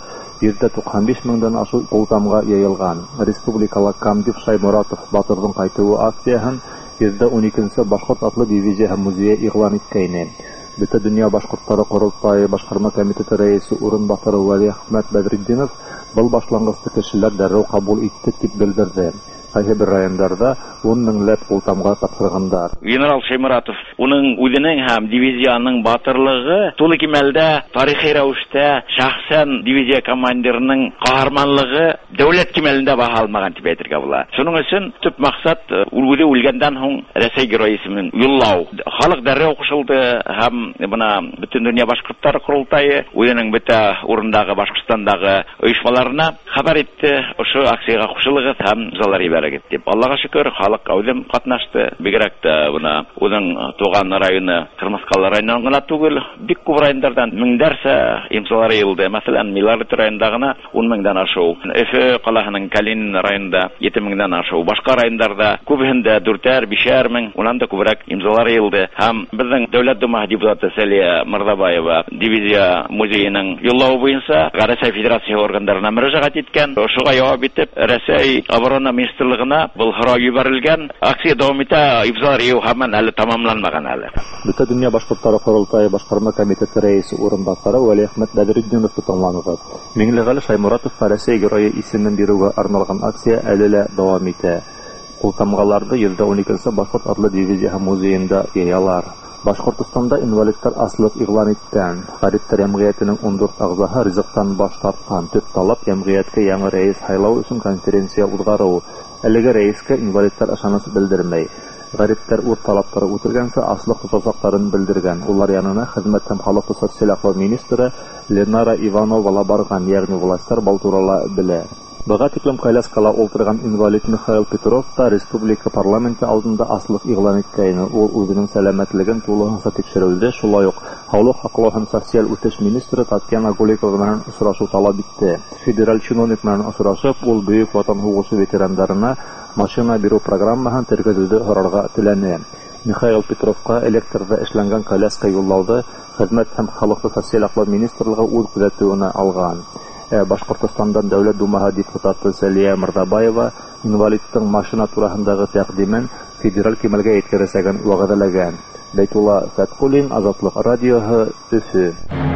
[SPEAKER 9] 95 меңдән ашу култамга яйылган. Республикалык комдив Шаймуратов батырдың кайтуы акцияһын 12-нче Башкорт атлы дивизия музее игълан иткәйне. Бөтә дөнья башкортлары Корылтайы башкарма комитеты рәисе урынбасары Вали Әхмәт Бәдретдинов был башлангычты кешеләр дәррәү кабул итте дип белдерде. Кайсы бер районнарда 10 меңләп култамга тапшыргандар.
[SPEAKER 15] Генерал Шаймуратов уның үзенең һәм дивизияның батырлыгы тулы кимәлдә тарихи рәвештә шәхсән дивизия командирының каһарманлыгы дәүләт кимәлендә баһалмаган дип әйтергә була. Шуның өчен төп максат үлгүдә үлгәндән һуң Рәсәй герое исемен юллау. Халык дәррәү кушылды һәм бuna bütün дөнья башкортлары Корылтайы үзенең бөтә урындагы Башкортстандагы оешмаларына хәбәр итте. Ошо акциягә кушылыгыз һәм залар дип. Аллаға шөкер, халык әүдем катнашты. Бигрәк тә буна үзенең туган районы Кырмыскалы районынан гына түгел, бик күп районнардан меңдәрсә имзалары йылды. Мәсәлән, Миларит районында гына 10 меңдән ашу. Эфе калаһының Калин районында 7 меңдән ашу. Башка районнарда күбендә 4-5 мең, унан да күбрәк имзалары йылды. Һәм безнең Дәүләт Дума депутаты Сәлия Мырдабаева дивизия музейының юллауы буенча Рәсәй Федерация органнарына мөрәҗәгать иткән. Шуга җавап итеп, Рәсәй оборона министрлыгына был хара юбарылган. Акция дәвам итә, имзалар йыю һаман әле тамамланмаган әле.
[SPEAKER 9] Бөтә дөнья башкортлары Корылтайы башкарма комитеты рәисе урынбасары Вали Әхмәт Бәдретдинов томланды. Миңлегали Шаймуратов Рәсәй герое исемен бирүгә арналган акция әле лә дәвам итә. Култамгаларды 112-нче Башкорт атлы дивизия музеенда яялар. Башкортстанда инвалидтар аслык игълан иткән. Гариптар җәмгыятенең 14 агзаһы ризыктан баш тарткан. Төп талап җәмгыятькә яңа рәис сайлау өчен конференция узгару. Әлеге рәискә инвалидтар ышаныс белдермәй. Гариптар үз талаплары үтергәнсә аслык тотакларын белдергән. Улар янына хезмәт һәм халык социаль яклау министры Ленара Иванова барган, ягъни властьлар балтурала белә. Бага тиклем коляскала ултырган инвалид Михаил Петров та республика парламенты алдында аслык игълан иткән. Ул үзенең сәламәтлеген тулыгынча тикшерүдә, шулай ук һаулык хаклау һәм социаль үтеш министры Татьяна Голикова белән очрашу таләп итте. Федераль чиновник белән очрашып, ул бөек ватан һугышы ветераннарына машина бирү программасын тергезүдә һорарга теләнә. Михаил Петровка электрда эшләнгән коляска юллауды хезмәт һәм халык социаль яклау министрлыгы үз күзәтүенә алган. Башкортстандан Дәүләт Думаһы депутаты Сәлия Мырдабаева инвалидтың машина турасындагы тәкъдимен федераль кимәлгә yetkерәсәген вәгъдәләгән. Бәйтулла Сәткулин, Азатлык радиоһы, Өфе.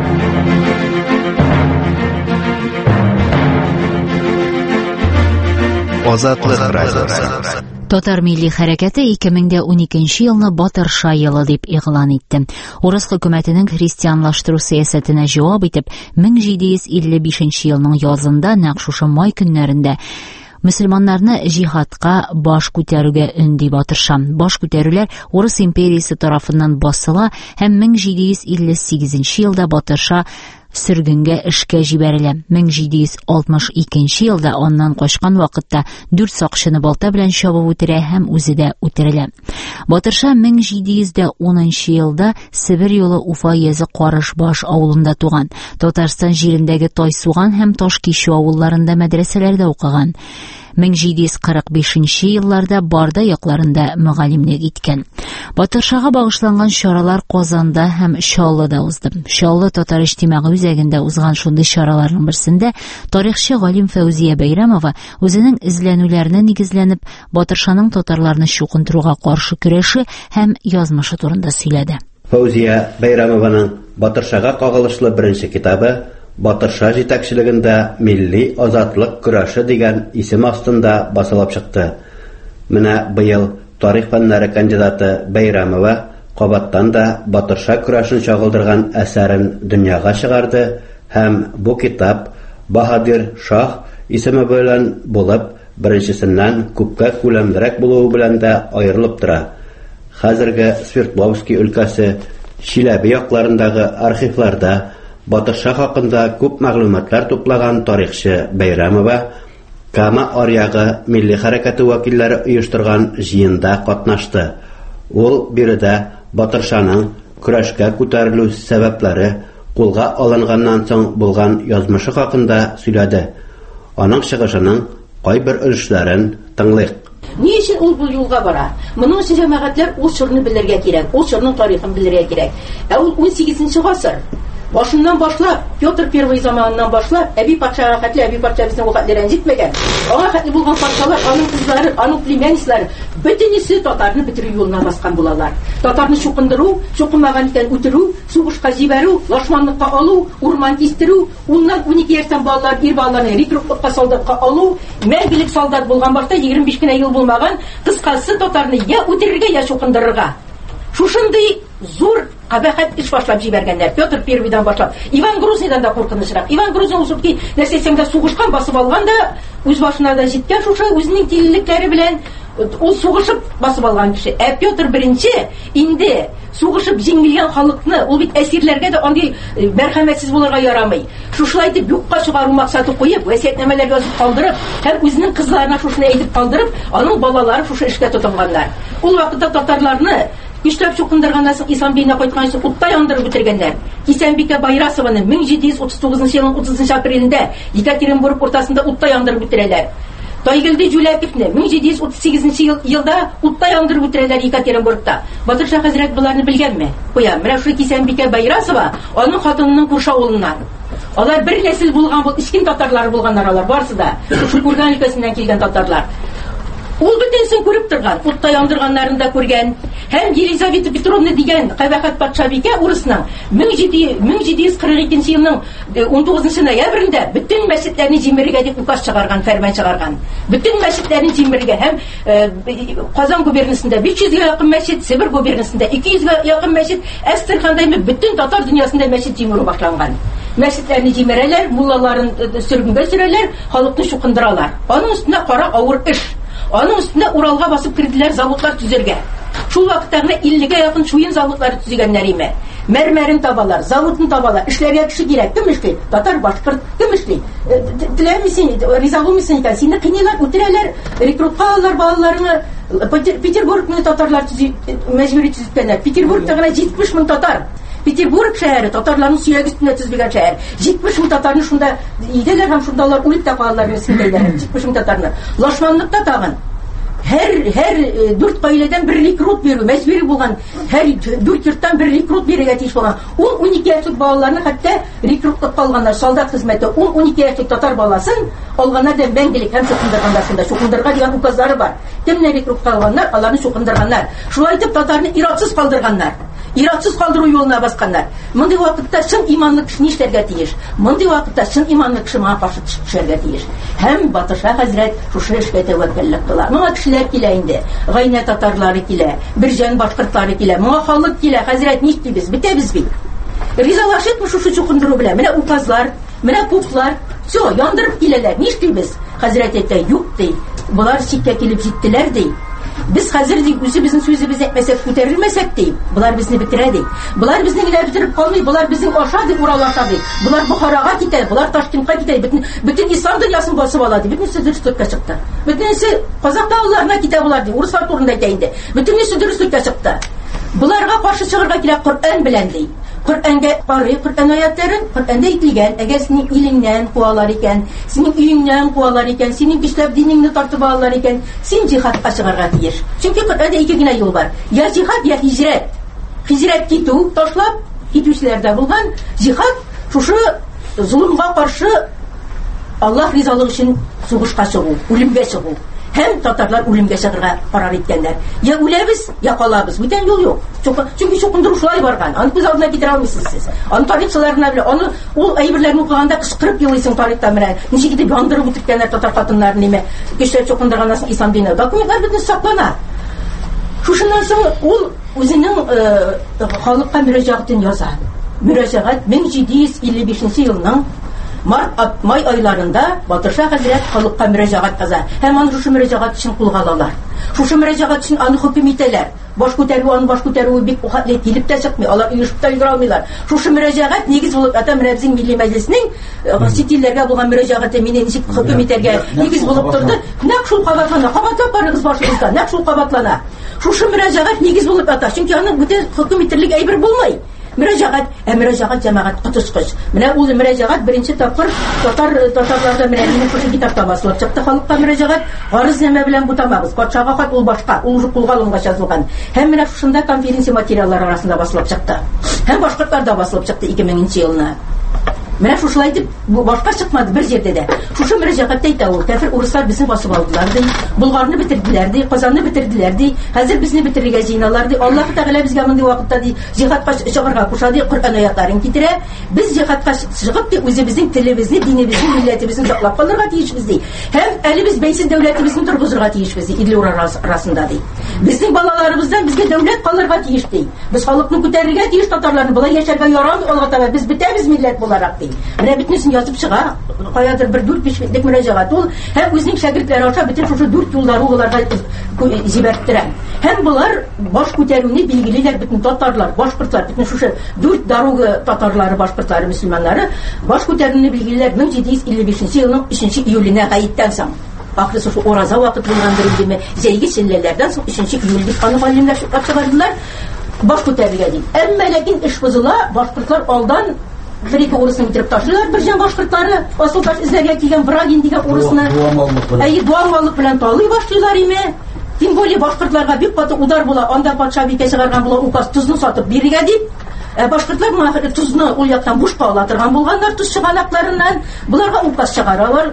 [SPEAKER 13] Азатлык радиосы.
[SPEAKER 1] Татар милли хәрәкәте 2012 елны Батырша елы дип игълан итте. Урыс хөкүмәтенең христианлаштыру сәясәтенә җавап итеп, 1755 елның язында нәкъ шушы май көннәрендә мөселманнарны җихадка баш күтәрүгә өнди Батырша. Баш күтәрүләр Урыс империясе тарафыннан басыла һәм 1758 елда Батырша сөргенгә эшкә җибәрелә. 1762 елда аннан качкан вакытта 4 сакчыны балта белән чабып үтерә һәм үзе дә үтерелә. Батырша 1710 елда Себер юлы Уфа язы Карышбаш авылында туган. Татарстан җирендәге Тайсуган һәм Ташкишу авылларында мәдрәсәләрдә укыган. 1745 елларда Барда якларында мөгаллимлек иткән. Батыршага багышланган чаралар Казанда һәм Чаллыда узды. Чаллы татар иҗтимагый үзәгендә узган шундый чараларның берсендә тарихчы галим Фәүзия Бәйрәмова үзенең эзләнүләренә нигезләнеп Батыршаның татарларны чукындыруга каршы көрәше һәм язмышы турында сөйләде.
[SPEAKER 5] Фәүзия Бәйрәмованың Батыршага кагылышлы беренче китабы Батырша җитәкчелегендә милли азатлык көрәше дигән исем астында басылып чыкты. Менә быел тарих фәннәре кандидаты Бәйрәмова кабаттан да Батырша көрәшен чагылдырган әсәрен дөньяга чыгарды һәм бу китап Баһадир Шах исеме белән булып, беренчесеннән күпкә күләмлерәк булуы белән дә аерылып тора. Хәзерге Свердловский өлкәсе Чиләбе якларындагы архивларда Батырша хакында күп мәгълүматлар туплаган тарихчы Бәйрәмова Кама аръягы милли хәрәкәте вәкилләре оештырган җыенда катнашты. Ул биредә Батыршаның көрәшкә күтәрелү сәбәпләре, кулга алынганнан соң булган язмышы хакында сөйләде. Аның чыгышының кайбер өлешләрен тыңлыйк.
[SPEAKER 16] Ни өчен ул бу юлга бара? Моның өчен җәмәгатьләр ул чорны белергә кирәк, ул чорның тарихын белергә кирәк. Ә ул 18 гасыр. Башыннан башлап, Петр I заманынан башлап, Әби патшага хәтле, Әби патша безнең вакытлардан җитмәгән. Аңа хәтле булган патшалар, аның кызлары, аның племянниклары бөтенесе татарны бетерү юлына баскан булалар. Татарны чукындыру, чукынмаган икән үтерү, сугышка җибәрү, лашманлыкка алу, урман кистерү, уннан 12 яшьтән балалар, ир балаларны рекрутлыкка солдатка алу, мәңгелек солдат булган башта 25 кенә ел булмаган, кыскасы татарны я үтерергә, я чукындырырга. Шушындый зур кабахәт эш башлап җибәргәннәр. Петр I башлап. Иван Грозныйдан да куркынычрак. Иван Грозный усыпки нәрсәсендә сугышкан, басып алган да, үз башына да җиткән шушы үзенең тиллекләре белән ул сугышып басып алган кеше. Ә Петр I инде сугышып җиңелгән халыкны, ул бит әсирләргә дә андый мәрхәмәтсез булырга ярамый. Шушылай дип юкка чыгару максаты куеп, васиятнамәләр язып калдырып, һәм үзенең кызларына шушыны әйтеп калдырып, аның балалары шушы эшкә тотынганнар. Ул вакытта татарларны Güçlәп чукындырганнан соң ислам диненә кайткан өчен утта яндырып үтергәннәр. Кисәнбикә Байрасованы 1739 елның 30 апрелендә Екатеринбург уртасында утта яндырып үтерәләр. Тайгылды Җүләповны 1738 елда утта яндырып үтерәләр Екатеринбургта. Батырша хәзрәт буларны белгәнме? Куя, менә шул Кисәнбикә Байрасова аның хатынының күрше авылыннан. Алар бер нәсел булган, бу искин татарлары булганнар алар барысы да. Шул Курган өлкәсеннән килгән татарлар. Ул бөтенсен күреп торган, утта яндырганнарын да күргән. Һәм Елизавета Петровна дигән кабахәт патшабикә урысның 1742 елның 19 ноябрендә бөтен мәчетләрне җимерергә дип указ чыгарган, фәрман чыгарган. Бөтен мәчетләрне җимерергә һәм Казан губернасында 500-гә якын мәчет, Себер губернасында 200-гә якын мәчет, Әстерханда бөтен татар дөньясында мәчет җимерү башланган. Мәчетләрне җимерәләр, муллаларын сөргенгә сөрәләр, халыкны чукындыралар. Аның өстенә кара авыр эш. Аның өстенә Уралга басып кирделәр заводлар төзергә. Шул вакыттагы 50-гә якын шуен заводлары төзегәннәр име. Мәрмәрен табалар, заводын табалар, эшләргә кеше кирәк. Кем эшли? Татар, башкорт, кем эшли? Теләмисең, риза булмыйсың икән, сине кыйнайлар, үтерәләр, рекрутка алалар балаларны. Петербургны татарлар мәҗбүри төзеткәннәр. Петербургта гына 70 мең татар. Петербург шәһәре татарларның сөяк өстенә төзелгән шәһәр. 70 мең татарны шунда иделәр һәм шундалар үлеп тә калалар рәсемдәйләр. 70 мең татарны. Лашманлыкта тагын һәр 4 гаиләдән бер рекрут бирү мәҗбүри булган. Һәр 4 йорттан бер рекрут бирергә тиеш булган. 12 яшьлек балаларны хәтта рекрутлык калганнар, солдат хезмәте 12 яшьлек татар баласын алганнар да мәңгелек һәм чукындырганнар шунда. Чукындырга дигән указлары бар. Кемне рекрут калганнар, аларны чукындырганнар. Шулай итеп татарны иратсыз калдырганнар. Иратсыз калдыру юлына басканнар. Мондый вакытта чын иманлы кеше нишләргә тиеш? Мондый вакытта чын иманлы кеше моңа каршы төшәргә тиеш. Һәм Батырша хәзрәт шушы эшкә тәвәккәллек кыла. Моңа кешеләр килә инде. Гайнә татарлары килә, Бирҗан башкортлары килә. Моңа халык килә. Хәзрәт нишлибез? Бетәбез бит. Ризалашыпмы шушы чукындыру белән? Менә указлар, менә пуплар, всё, яндырып киләләр. Нишлибез? хәзрәт әйтә, юк ди, булар чиккә килеп җиттеләр ди. Biz хәзер ди, үзебезнең сүзебез әйтмәсәк, күтәрелмәсәк ди, булар безне бетерә ди. Булар безне генә бетереп калмый, булар безнең аша ди, Урал аша ди. Булар Бухарага китә, булар Ташкентка китә, бөтен ислам дөньясын басып ала ди. Бөтенесе дөреслеккә чыкты. Бөтенесе Казак тавларына китә булар ди. Урыслар турында әйтә инде. Бөтенесе дөреслеккә чыкты. Буларга каршы чыгарга кирәк Коръән белән ди. Коръәнгә карый, Коръән аятларын, Коръәндә әйтелгән, әгәр синең илеңнән куалар икән, синең өеңнән куалар икән, синең көчләп динеңне тартып алалар икән, син җихадка чыгарга тиеш. Чөнки Коръәндә ике генә юл бар. Я җихад, я һиҗрәт. Һиҗрәт китү, ташлап китүчеләрдә булган, җихад шушы зулымга каршы Аллаһ ризалыгы өчен сугышка чыгу, үлемгә чыгу. Һәм татарлар үлемгә чыгарга карар иткәннәр. Я үләбез, я калабыз. Бүтән юл юк. Чөнки чукындыру шулай барган. Аны күз алдына китерә алмыйсыз сез. Аны тарихчыларына белә, аны ул әйберләрне укыганда кычкырып елыйсың тарихта менә. Ничек итеп яндырып үткәннәр татар хатыннарын ниме? Көчләп чукындырганнан соң ислам дине. Документлар бөтен саклана. Шушыннан соң ул үзенең халыкка мөрәҗәгатен яза. Мөрәҗәгать 1755 елның май айларында Батырша хәзрәт халыкка мөрәҗәгать яза. Һәм аны шушы мөрәҗәгать өчен кулга алалар. Шушы мөрәҗәгать өчен аны хөкем итәләр. Баш күтәрү бик ухатлы килеп тә чыкмый. Алар оешып та өлгерә алмыйлар. Шушы мөрәҗәгать нигез булып ата менә безнең милли мәҗлеснең ситилләргә булган мөрәҗәгате мине ничек хөкем итәргә нигез булып торды. Нәкъ шул кабатлана. Кабатлап барыгыз башыгызга. Нәкъ шул кабатлана. Шушы мөрәҗәгать нигез булып ата. Чөнки аның бүтән хөкем итерлек әйбер булмый. Мөрәҗәгать, мөрәҗәгать җәмәгать котышкыч. Менә ул мөрәҗәгать беренче тапкыр татарларда менә минем шушы китапта басылып чыкты. Халыкка мөрәҗәгать, гарыз нәмә белән бутамагыз. Патшага хат ул башка, ул кулга алынгач язылган. Һәм менә шушында конференция материаллары арасында басылып чыкты. Һәм башкортларда басылып чыкты 2000 елны. Менә шушылай дип башка чыкмады бер җирдә дә. Шушы мөрәҗәгатьтә әйтә ул, кафир урыслар безне басып алдылар ди, Булгарны бетерделәр ди, Казанны бетерделәр ди, хәзер безне бетерергә җыйналар ди. Аллаһ Тәгалә безгә мондый вакытта ди, җихадка чыгарга куша ди, Коръән аятларын китерә. Без җихадка чыгып ди, үзебезнең телебезне, динебезне, милләтебезне саклап калырга тиешбез ди. Һәм әле без бәйсез дәүләтебезне торгызырга тиешбез ди, Идлур арасында ди. Безнең балаларыбыздан безгә дәүләт калырга тиеш ди. Без халыкны күтәрергә тиеш, татарларны болай яшәргә ярамый, Аллаһ Тәгалә без бетәбез милләт буларак ди. Менә битнесен язып чыга, каядыр бер 4-5 минутлык мөрәҗәгать ул, һәм үзенең шәкертләре аша бөтен шушы 4 юллар уларга җибәрттерә. Һәм булар баш күтәрүне билгелиләр, бөтен татарлар, башкортлар, бөтен шушы 4 дорога татарлары, башкортлары, мөселманнары баш күтәрүне билгелиләр 1755 елның 3 июленә гаиттән соң. Ахры шушы ураза вакыт булгандыр инде, җәйге селләләрдән соң 3 июль дип аны галимнәр чыгардылар. Баш күтәрергә ди. Әмма ләкин эш бозыла, башкортлар алдан bir-iki urusunu bitirip taşıyorlar. Bir can başkırtları asıl taş izlerge kiygen Bragin diye urusunu duamallık bilen talıyı başlıyorlar ime. Tim böyle başkırtlarga bir patı udar bula, anda patşa bir keşigargan bula ukaz tuzunu satıp biriga deyip başkırtlar tuzunu ul yaktan boşqa alatırgan bulganlar tuz çıganaklarından bularga ukaz çıgaralar.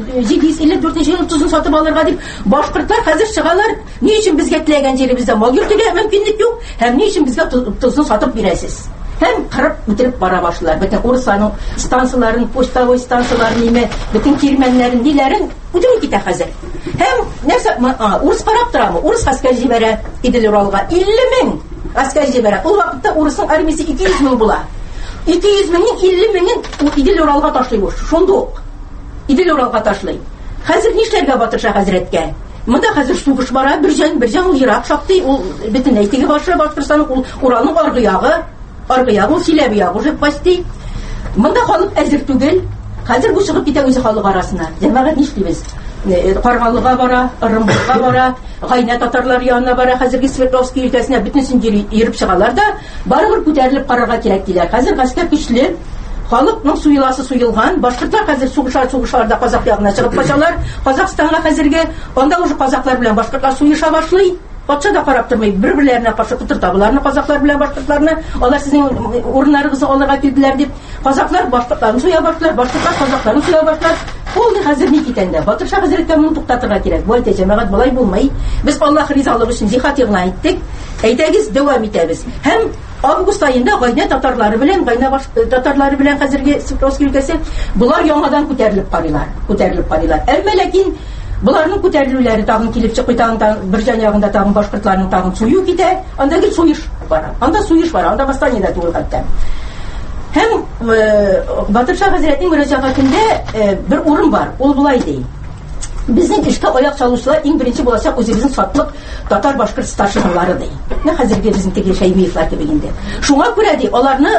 [SPEAKER 16] 1754 yıl tuzunu satıp alırga deyip başkırtlar hazır çıgalar. Ne için bizge tilegen jerimizde mal yürtüge mümkünlük yok. Hem ne için bizge tuzunu satıp biresiz. Hem kırıp bitirip bara başlar. Bütün Urusa'nın stansiyaların, poçtavoy stansiyaların, bütün kirmenlerin, dilerin bütün gite hazır. Hem neyse, Urus parap duramı, Urus asker jibere İdil Ural'a 50 bin asker jibere. O vakitte Urus'un armisi 200 bin bula. 200 binin 50 binin İdil Ural'a taşlıyor. Şonduk. İdil Ural'a taşlıyor. Hazır nişlerge Batırşa Hazretke. Mında hazır soğuş bara, bir can ul Irak şaktı, bütün eytigi başı Batırsanın Ural'ın argı yağı. Argıya, o silebi yağı, o jepbasti. Mında halık əzir tügül. Hazır bu çıkıp gide özü halık arasına. Cemaat nişliyiz. Kargalığa bara, Irımbılğa bara, Gayna Tatarlar yanına bara, hazırki Sverdlovski ülkesine bütünsün yürüp çıkarlar da barıgır kütərilip qararga kerektiler. Hazır asker güçlü, halıkның suyulası suyulgan, başkırtlar hazır soğuşlarda Kazak yağına çıkıp kaçalar. Kazakistan'a hazırge, onda ucu Kazaklar bilen başkırtlar suyuşa başlay. Patça da qarab durmay, bir-birlerine qarşı kıtırtabılarını, Kazaklar bilen başkırtlarını, onlar sizin orunlarınızı onlara kildiler deyip, Kazaklar başkırtlarını suya başlar, başkırtlar Kazaklarını suya başlar. Oldu hazır ne kitende. Batırşa Hazret'ten bunu tuqtatırga kerek. Bu ayta cemaat bolay bulmay. Biz Allah rizalığı için cihat yığına ettik. Eytegiz, devam etemiz. Hem Avgust ayında Gayna Tatarları bilen hazırki Sverdlovski ülkesi, bular yanadan kütərilip qarılar. Əmmə lakin bularning ko'tariluvlari tag'in kelib chiqib bir janog'ida tag'in boshqirtlarning tag'in suyu ketadi. Andagi suyish bor. Anda suyish bor. Anda bostaniyada to'g'ri. Hem Batırşa Hazret'in müracaatinde bir urun var. Ol bulay deyim. Безнең эшкә аяк салучылар иң беренче булачак үзебезнең сатлык татар башкорт старшиналары ди. Хәзерге безнең теге Шәймиевлар кебек инде. Шуңа күрә ди, аларны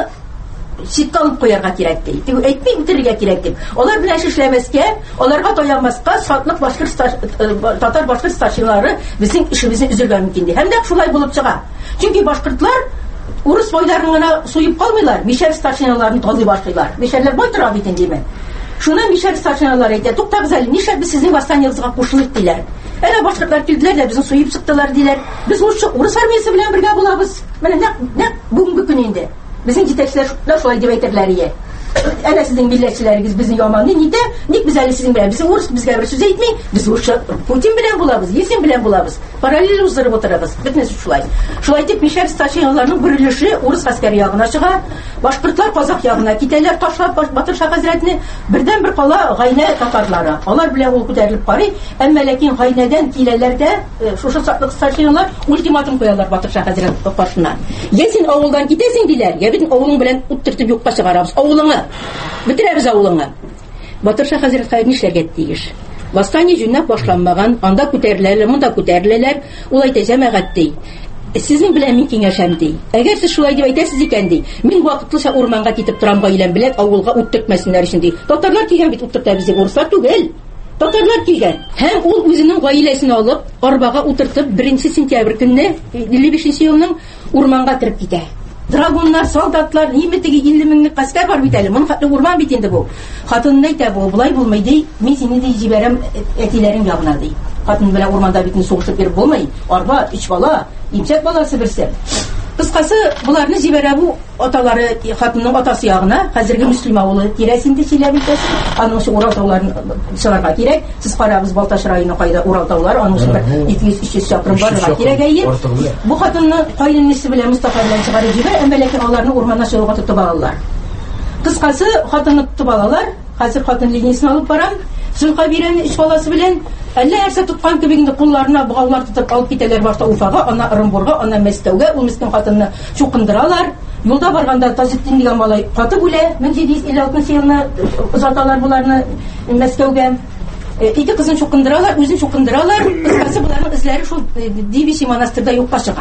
[SPEAKER 16] ситкә алып куярга кирәк ди. Тик әйтми үтерергә кирәк дип. Алар белән эшләмәскә, аларга таянмаска сатлык башкорт татар башкорт старшиналары безнең эшебезне үзергә мөмкин ди. Һәм дә шулай булып чыга. Чөнки башкортлар урыс байларын гына суеп калмыйлар, мишәр старшиналарын талый башлыйлар. Мишәрләр бай тора бит инде. Шуны мишәр старшиналар әйтә, туктагыз әле, нишлә без сезнең восстаниегызга кушылыйк диләр. Әнә башкортлар килделәр дә безне суеп чыктылар диләр. Без урыс армиясе белән бергә булабыз. Менә нәкъ бүгенге көн инде. Безнең җитәкчеләр шулай дип әйтерләр ие. Әнә сезнең милләтчеләрегез безне яман нидә? Ник без әле сезнең белән? Без урыс безгә бер сүз әйтми, без урысча Путин белән булабыз, Ельцин белән булабыз. Параллель уздырып утырабыз. Бетмәс шулай. Шулай дип мишәр старшиналарның бөрелеше урыс гаскәри ягына чыга. Башкортлар казак ягына китәләр, ташлап Батыр Шаһ хәзрәтне. Бердән бер кала Гайнә татарлары. Алар белән ул күтәрелеп карый. Әмма ләкин Гайнәдән киләләрдә шушы сатлык старшиналар ультиматум куялар Батыр Шаһ хәзрәт каршына. Я син авылдан китәсең диләр, я бит авылың белән уттыртып юкка чыгарабыз. Авылыңа бетерәбез авылыңа. Батыр Шаһ хәзрәт хәйр нишләргә тиеш? Восстание җүннәп башланмаган, анда күтәреләләр, монда күтәреләләр. Ул әйтә җәмәгать ди. Сезнең белән мин киңәшәм ди. Әгәр сез шулай дип әйтәсез икән ди, мин вакытлыча урманга китеп торам гаиләм белән авылга үттертмәсеннәр өчен ди. Татарлар килгән бит үттертә безгә, урыслар түгел. Татарлар килгән. Һәм ул үзенең гаиләсен алып, арбага утыртып 1 сентябрь көнне 55 елның урманга кирип китә. Драгуннар, солдатлар, нимәтеге 50 меңлек гаскәр бар бит әле. Моны хәтле урман бит инде бу. Хатын әйтә, бу булай булмый ди. Мин сине ди җибәрәм әтиләрең ягына ди. Хатын белән урманда бит сугышып биреп булмый. Арба, 3 бала, имчәк баласы берсе. Кыскасы, буларны җибәрә бу аталары хатынның атасы ягына, хәзерге мөслим авылы тирәсендә Челябинтәсе, аның шу Урал тауларын чыгарга кирәк. Сез карагыз, Балташ районы кайда Урал таулары, аның шу 200-300 чакрым барырга кирәк әйе. Бу хатынны кайнынысы белән Мустафа белән чыгарып җибәрә, әмма ләкин аларны урманга чыгуга тотып алалар. Кыскасы, хатынны тотып алалар. Хәзер хатын линиясен алып барам. Зөлкабирәне 3 баласы белән әллә нәрсә тоткан кебек инде кулларына богаулар тотып алып китәләр башта Уфага, ана Орынбурга, ана Мәскәүгә. Ул мескен хатынны чукындыралар. Юлда барганда Таҗетдин дигән малай катып үлә. 1756 елны озаталар буларны Мәскәүгә. Ике кызын чукындыралар, үзен чукындыралар. Кыскасы буларның эзләре шул Дивичи монастырьда юкка чыга.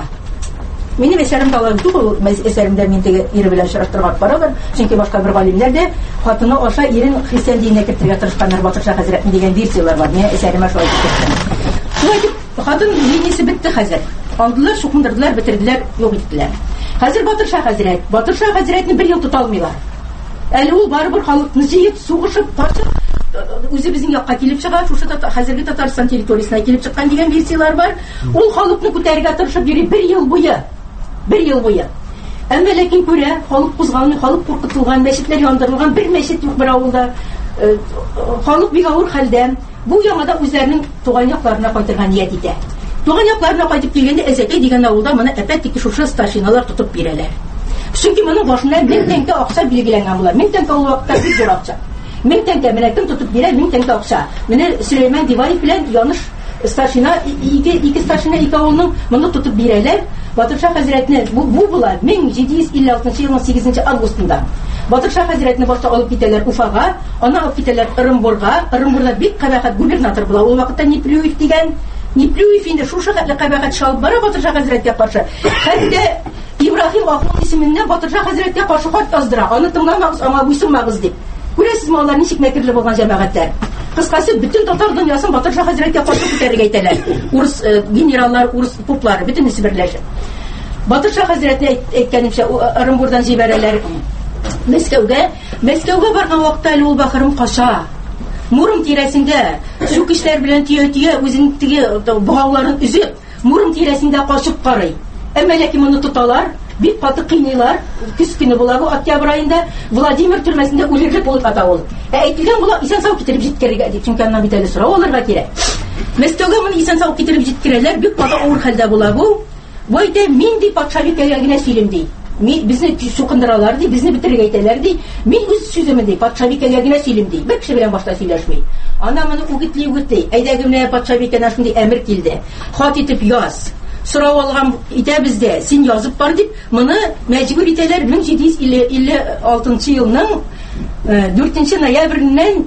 [SPEAKER 16] Минем әсәрем талап түгел, әсәремдә мин теге ире белән шараштырга баралар. Чөнки башка бер галимнәр дә хатыны аша ирен христиан диненә кертергә тырышканнар, Батыр Шаһ хәзрәтне дигән версиялар бар. Мин әсәремә шулай дип. Шулай дип хатын линиясе бетте хәзер. Алдылар, шукындырдылар, бетерделәр, юк иттеләр. Хәзер Батыр Шаһ хәзрәтне 1 ел тота алмыйлар. Әле ул барыбер халыкны җыеп, сугышып, качып, үзе безнең якка килеп чыга, шушы хәзерге Татарстан территориясенә килеп чыккан дигән версиялар бар. Ул халыкны күтәрергә тырышып йөри 1 ел буе. 1 ел буе. Әмма ләкин күрә, халык кузгалмый, халык куркытылган, мәчетләр яндырылган, бер мәчет юк бер авылда. Халык бик авыр хәлдә. Бу яңада үзләренең туган якларына кайтырга ният итә. Туган якларына кайтып килгәндә Әзәкәй дигән авылда моны әпәт-тики шушы старшиналар тотып бирәләр. Чөнки моның башында 1000 тәңкә акча билгеләнгән була. 1000 тәңкә ул вакытта бик зур акча. 1000 тәңкә менә кем тотып бирә, 1000 тәңкә акча. Менә Сөләйман Диваев белән Яныш старшина, ике старшина ике авылның моны тотып бирәләр. Батыр Шаһ хәзрәтне бу була 1756 елның 8 августында. Батыр Шаһ хәзрәтне башта алып китәләр Уфага, аны алып китәләр Орынбурга. Орынбурда бик кабахәт губернатор була. Ул вакытта Неплюев дигән, Неплюев инде шушы хәтле кабахәт шалып бара Батыр Шаһ хәзрәткә каршы. Хәтта Ибраһим Ахун исеменнән Батыр Шаһ хәзрәткә каршы хат яздыра. Аны тыңламагыз, аңа буйсынмагыз дип. Күрәсезме, алар ничек мәкерле булган җәмәгатьләр. Кыскасы, бүтән татар дөньясын Батыр Шаһ хәзрәткә каршы күтәрергә әйтәләр. Урыс генераллар, урыс поплары бөтенесе берләшеп. Батыр Шаһ хәзрәтне әйткәнемчә, Орынбурдан җибәрәләр Мәскәүгә. Мәскәүгә барган вакытта ул бахырым каша. Мурым тирәсендә шу кешеләр белән тия-тия үзенең теге богауларын үзеп, Мурым тирәсендә качып карый. Әмма ләкин моны тоталар, бик каты кыйныйлар. Көз көне була бу октябрь аенда Владимир төрмәсендә үлерлек булып ата ул. Әйтелгән була исән-сау китереп җиткәргә дип, чөнки аннан бит әле сорау алырга кирәк. Мәскәүгә моны исән-сау китереп җиткерәләр, бик каты авыр хәлдә була бу. Бу әйтә, мин ди патшабикәгә генә сөйлим ди. Безне шукындыралар ди, безне битергә әйтәләр ди. Мин үз сүземне ди, патшабикәгә генә сөйлим ди. Бер кеше белән башта сөйләшми. Ана моны үгетли. Әйдәгез менә патшабикәнә шундый әмер килде. Хат итеп яз. Сорау алган итәбез дә, син язып бар дип, моны мәҗбүр итәләр 1756 елның 4 ноябрьнән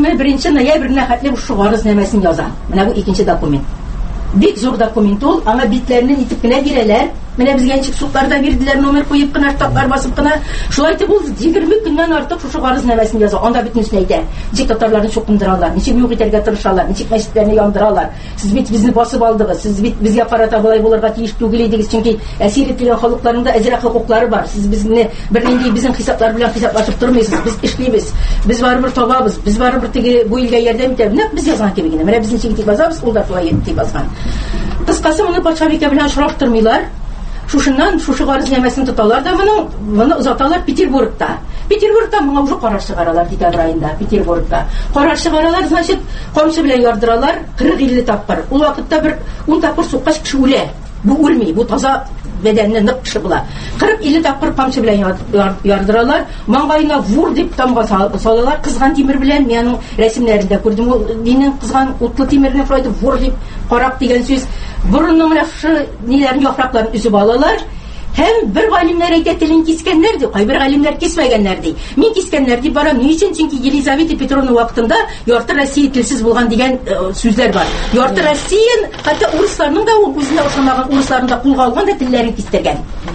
[SPEAKER 16] 21 ноябрьнә хәтле шу гарыз нәмәсен яза. Менә бу икенче документ. Бик зур документ ул, аңа битләрен итеп кенә бирәләр. Менә безгә ничек судларда бирделәр, номер куеп кына, штамплар басып кына. Шулай итеп ул 20 көннән артык шу гарыз нәмәсен яза. Анда бөтенсен әйтә. Ничек татарларны чукындыралар, ничек юк итәргә тырышалар, ничек мәчетләрне яндыралар. Сез бит безне басып алдыгыз, сез бит безгә карата болай булырга тиеш түгел идегез, чөнки әсир ителгән халыкларында әзрәк хукуклары бар. Сез безне бернинди безнең хисаплар белән хисаплашып тормыйсыз. Без эшлибез. Без барыбер табабыз. Без барыбер теге бу илгә ярдәм итәбез. Без язган кебек генә. Менә безнең чигит базабыз, ул да шулай итеп язган. Кыскасы, моны патша бикә белән шураштырмыйлар. Шушыннан шушы гарыз нәмәсен тоталар да моны озаталар Петербургта. Петербургта моңа уже карар чыгаралар декабрь айында Петербургта. Карар чыгаралар, значит, камчы белән ярдыралар 40-50 тапкыр. Ул вакытта бер 10 тапкыр суккач кеше үлә. Бу үлми, бу таза бәдәнне нык кеше була. 40-50 тапкыр камчы белән ярдыралар. Маңгайына вур дип тамга салалар, кызган тимер белән. Менә рәсемнәрендә күрдем, ул динен кызган утлы тимерне файда вур дип карак дигән сүз. Бурынның менә шу ниләрне яфракларын үзеп алалар. Һәм бер галимнәр әйтә, телен кискәннәр ди, кайбер галимнәр кисмәгәннәр ди. Мин кискәннәр дип барам. Ни өчен? Чөнки Елизавета Петровна вакытында ярты Россия телсез булган дигән сүзләр бар. Ярты Россия, хәтта урысларның да үзенә ошамаган урысларның да кулга алган да телләрен кистергән.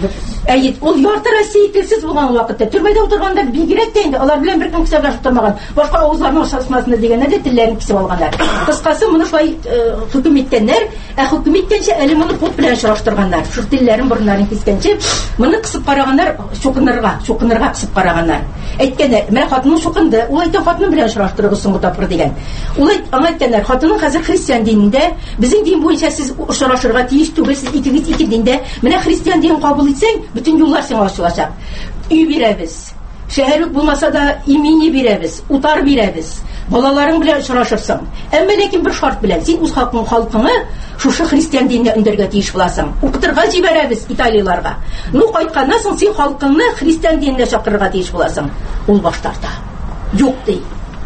[SPEAKER 16] Әйт, ул ярты Россия телсез булган вакытта төрмәдә утырганда бигрәк тә инде алар белән бер кем кисәпләшеп тормаган. Башка авызларны ошасмасына дигәндә дә телләрен кисеп алганнар. Кыскасы, моны шулай хөкем иткәннәр, хөкем иткәнчә әле моны кут белән шараштырганнар. Шу телләрен, борыннарын кискәнчә моны кысып караганнар, чукынырга кысып караганнар. Әйткәннәр, менә хатыны чукынды, ул әйткән хатыны белән шараштырыгыз соңгы тапкыр дигән. Ул әйткәннәр, хатының хәзер христиан динендә, безнең дин буенча сез шарашырга тиеш түгел, сез икегез ике диндә, менә христиан динен кабул итсәң, bütün yollar сиңа ачылачак. Үй бирәбез. Шәһәрлек булмаса да имени бирәбез, утар бирәбез. Балаларың белән очрашырсың. Әмма ләкин бер шарт белән, син үз халкыңны шушы христиан диненә өндәргә тиеш буласың. Укытырга җибәрәбез италияларга. Ну кайтканнан соң син халкыңны христиан диненә чакырырга тиеш буласың. Ул баш тарта. Юк ди.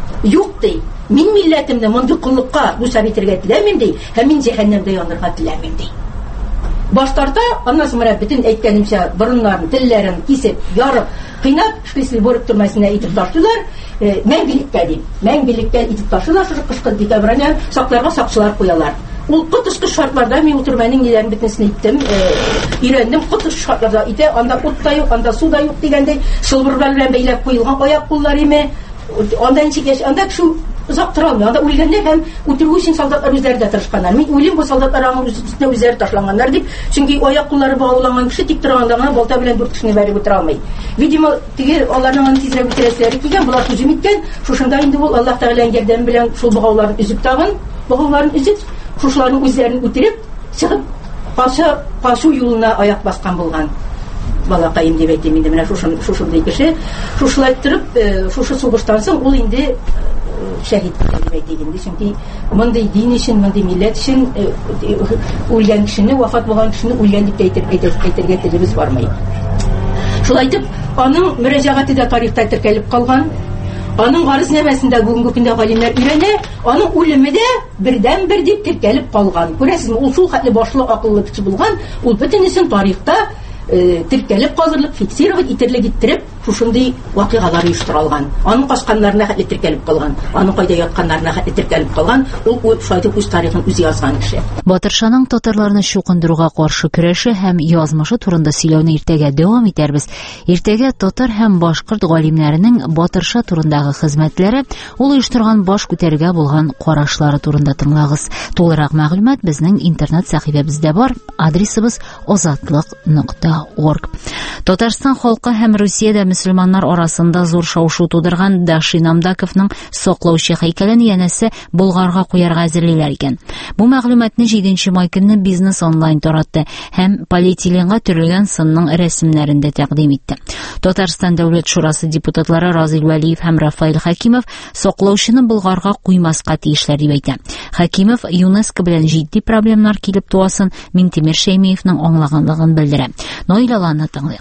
[SPEAKER 16] Юк ди. Мин милләтемне мондый куллыкка бусап итәргә теләмим ди, һәм мин җәһәннәмдә янырга теләмим ди. Баш тарта, аннан соң менә бөтен әйткәнемчә борыннарын, телләрен кисеп, ярып, кыйнап, Шлиссельбург төрмәсенә итеп ташлыйлар. Мәңгелеккә дип. Мәңгелеккә итеп ташлыйлар, шушы кышкы декабрьнән сакларга сакчылар куялар. Ул кытышкы шартларда мин төрмәнең ниләрен бөтенсен иттем, өйрәндем. Кытыш шартларда итә, анда ут та юк, анда су да юк дигәндәй, шылбырлар белән бәйләп куелган аяк куллар име. Анда ничек яшь, анда шу озак тора алмый. Анда үлгәндә һәм үтерү өчен солдатлар үзләре дә тырышканнар. Мин уйлыйм, бу солдатларның үстенә үзләре ташланганнар дип, чөнки аяк куллары багланган кеше тик торганда гына балта белән 4 кешене бәреп үтерә алмый. Видимо, теге аларның аны тизрәк үтерәселәре килгән, булар һөҗүм иткән. Шушында инде ул Аллаһ Тәгаләнең ярдәме белән шул багауларны үзеп тагын, багауларны үзеп, шушыларның үзләрен үтереп, чыгып, кашу юлына аяк баскан булган. Балакаем дип әйтәм инде, менә шушындай кеше, шушылай торып, шушы сугыштан соң ул инде шәһид дип әйтәм. Чөнки мондый дин өчен, мондый милләт өчен үлгән кешене, вафат булган кешене үлгән дип әйтергә телебез бармый. Шулай итеп, аның мөрәҗәгате дә тарихта теркәлеп калган. Аның гарыз нәмәсендә бүгенге көндә галимнәр өйрәнә, аның үлеме дә бердән-бер дип теркәлеп калган. Күрәсезме, ул шул хәтле башлы, акыллы кеше булган, ул бөтенесен тарихта теркәлеп калырлык, фиксировать итерлек иттереп, шушындый вакыйгалар оештырылган. Аның качканнарына хәтле теркәлеп калган, аның кайда ятканнарына хәтле теркәлеп калган, ул шайтып үз тарихын үзе язган кеше.
[SPEAKER 1] Батыршаның татарларны чукындыруга каршы көрәше һәм язмышы турында сөйләүне иртәгә дәвам итәрбез. Иртәгә татар һәм башкорт галимнәренең Батырша турындагы хезмәтләре, ул оештырган баш күтәргә булган карашлары турында тыңлагыз. Тулырак мәгълүмат безнең интернет сәхифәбездә бар. Адресыбыз azatlык.org. Татарстан халкы һәм Русиядә мөселманнар арасында зур шау-шу тудырган Даши Намдаковның саклаучы һәйкәлен янәсе Болгарга куярга әзерлиләр икән. Бу мәгълүматны 7 май көнне Бизнес онлайн таратты һәм полиэтиленга төрелгән сынның рәсемнәрен дә тәкъдим итте. Татарстан дәүләт шурасы депутатлары Разил Вәлиев һәм Рафаил Хәкимов саклаучыны Болгарга куймаска тиешләр дип әйтә. Хәкимов ЮНЕСКО белән җитди проблемалар килеп туасын Минтимер Шәймиевның аңлаганлыгын белдерә. Нойлаланы тыңлыйк.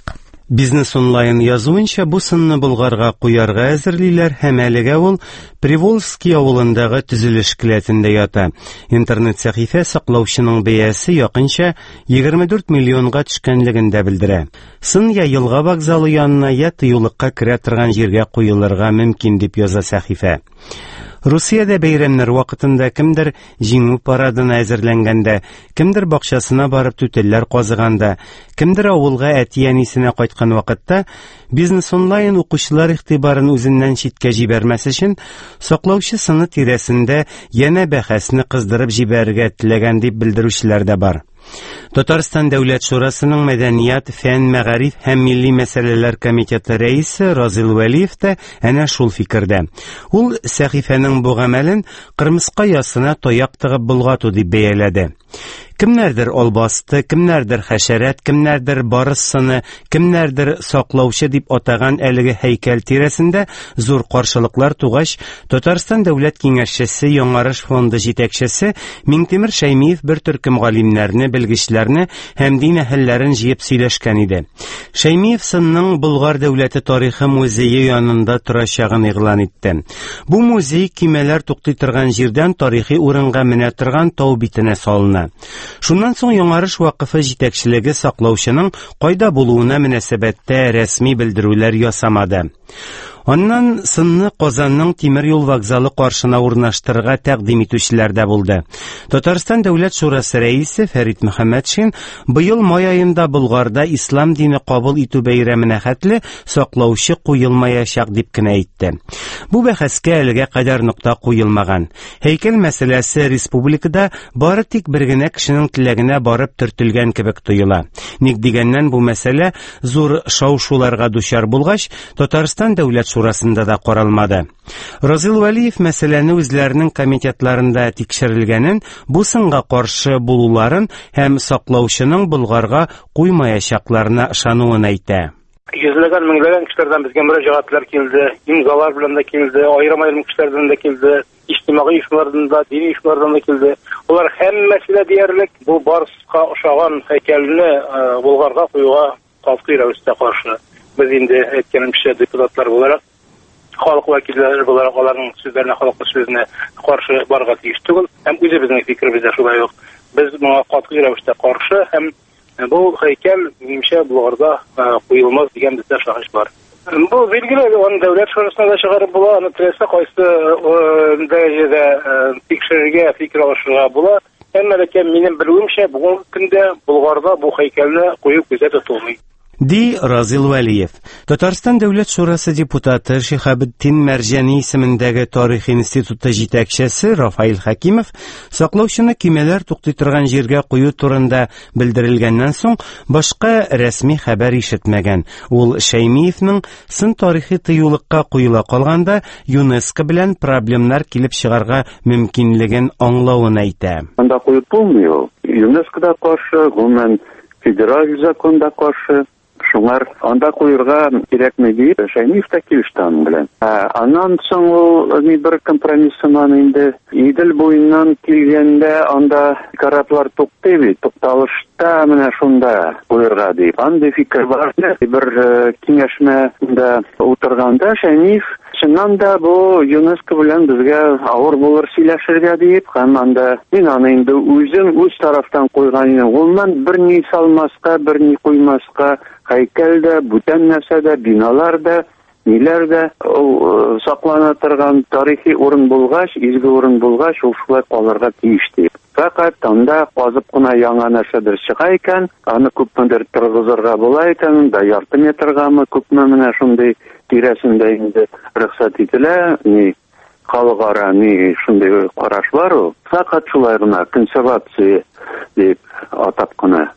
[SPEAKER 2] Бизнес онлайн язуынча, бу сынны Болгарга куярга әзерлиләр һәм әлегә ул Приволжский авылындагы төзелеш келәтендә ята. Интернет-сәхифә саклаучының бәясе якынча 24 миллионга төшкәнлеген дә белдерә. Сын я елга вокзалы янына, я тыюлыкка керә торган җиргә куелырга мөмкин дип яза сәхифә. Русиядә бәйрәмнәр вакытында кемдер җиңү парадына әзерләнгәндә, кемдер бакчасына барып түтәлләр казыганда, кемдер авылга әти-әнисенә кайткан вакытта бизнес онлайн укучылар игътибарын үзеннән читкә җибәрмәс өчен саклаучы сыны тирәсендә янә бәхәсне кыздырып җибәрергә теләгән дип белдерүчеләр дә бар. Татарстан Дәүләт Шурасының Мәдәният, фән, мәгариф һәм милли мәсьәләләр комитеты рәисе Разил Вәлиев тә әнә шул фикердә. Ул сәхифәнең бу гамәлен кырмыска ясына таяк тыгып болгату дип бәяләде. Кемнәрдер албасты, кемнәрдер хәшәрәт, кемнәрдер барысыны, кемнәрдер саклаучы дип атаган әлеге һәйкәл тирәсендә зур каршылыклар тугач, Татарстан Дәүләт Киңәшчесе, Яңарыш фонды җитәкчесе Миңтимер Шәймиев бер төркем галимнәрне, белгечләрне һәм дин әһелләрен җыеп сөйләшкән иде. Шәймиев сынның Болгар дәүләте тарихы музее янында торачагын игълан итте. Бу музей кимәләр туктый торган җирдән тарихи урынга менә торган тау битенә салына. Шуннан соң Яңарыш вакыфы җитәкчелеге саклаучының кайда булуына мөнәсәбәттә рәсми белдерүләр ясамады. Аннан сынны Казанның тимер юл вокзалы каршына урнаштырырга тәкъдим итүчеләр дә булды. Татарстан Дәүләт Шурасы рәисе Фәрит Мөхәммәтшин быел май аенда Болгарда ислам дине кабул итү бәйрәменә хәтле саклаучы куелмаячак дип кенә әйтте. Бу бәхәскә әлегә кадәр нокта куелмаган. Һәйкәл мәсьәләсе республикада бары тик бер генә кешенең теләгенә барып төртелгән кебек тоела. Ник дигәннән бу мәсьәлә зур шау-шуларга дучар булгач, Татарстан Дәүләт Шурасында да каралмады. Разил Вәлиев мәсьәләне үзләренең комитетларында тикшерелгәнен, бу сынга каршы булуларын һәм саклаучының Болгарга куймаячакларына ышануын әйтә.
[SPEAKER 17] Йөзләгән, меңләгән кешеләрдән безгә мөрәҗәгатьләр килде, имзалар белән дә килде, аерым кешеләрдән дә килде, иҗтимагый оешмалардан да, дини оешмалардан да килде. Улар һәммәсе дә диярлек бу барыска ошаган һәйкәлне Болгарга куюга катгый рәвештә каршы. Biz инде әйткәнемчә депутатлар буларак, халык вәкилләре буларак аларның сүзләренә, халыкның сүзенә каршы барырга тиеш түгел. Һәм үзебезнең фикеребез дә шулай ук. Без моңа катгый рәвештә каршы һәм бу һәйкәл минемчә Болгарда куелмас дигән бездә шаһиш бар. Бу билгеле, аны Дәүләт Шурасына да чыгарып була, аны теләсә кайсы дәрәҗәдә тикшерергә, фикер алышырга була. Әмма ләкин минем белүемчә, бүгенге көндә Болгарда бу һәйкәлне кую күздә тотылмый.
[SPEAKER 2] Ди Разил Вәлиев. Татарстан Дәүләт Шурасы депутаты Шихабетдин Мәрҗани исемендәге Тарих институты җитәкчесе Рафаил Хәкимов саклаучыны кимәләр туктый торган җиргә кую турында белдерелгәннән соң башка рәсми хәбәр ишетмәгән. Ул Шәймиевнең сын тарихи тыюлыкка куела калганда ЮНЕСКО белән проблемнар килеп чыгарга мөмкинлеген аңлавын әйтә.
[SPEAKER 18] Анда куеп булмый. ЮНЕСКОда каршы, гомумән федераль законда каршы. Шуңар анда куярга кирәкме дип Шәймиев тә килеште аның белән. Аннан соң ул бер компромиссыман инде Идел буеннан килгәндә анда кораблар туктый бит, тукталышта менә шунда куярга дип. Анда фикер бар. Бер киңәшмәдә утырганда Шәймиев чыннан да бу ЮНЕСКО белән безгә авыр булыр сөйләшергә дип, һәм анда мин аны инде үзем үз тарафтан куйган идем. Гомумән берни салмаска, берни куймаска, һәйкәл дә, бүтән нәрсә дә, биналар да, ниләр дә саклана торган тарихи урын булгач, изге урын булгач, ул шулай калырга тиеш дип. Фәкать анда казып кына яңа нәрсәдер чыга икән, аны күпмедер торгызырга була икән, да ярты метргамы күпме менә шундый тирәсендә инде рөхсәт ителә, ни халыкара ни шундый караш бар ул. Фәкать шулай гына консервация дип атап кына.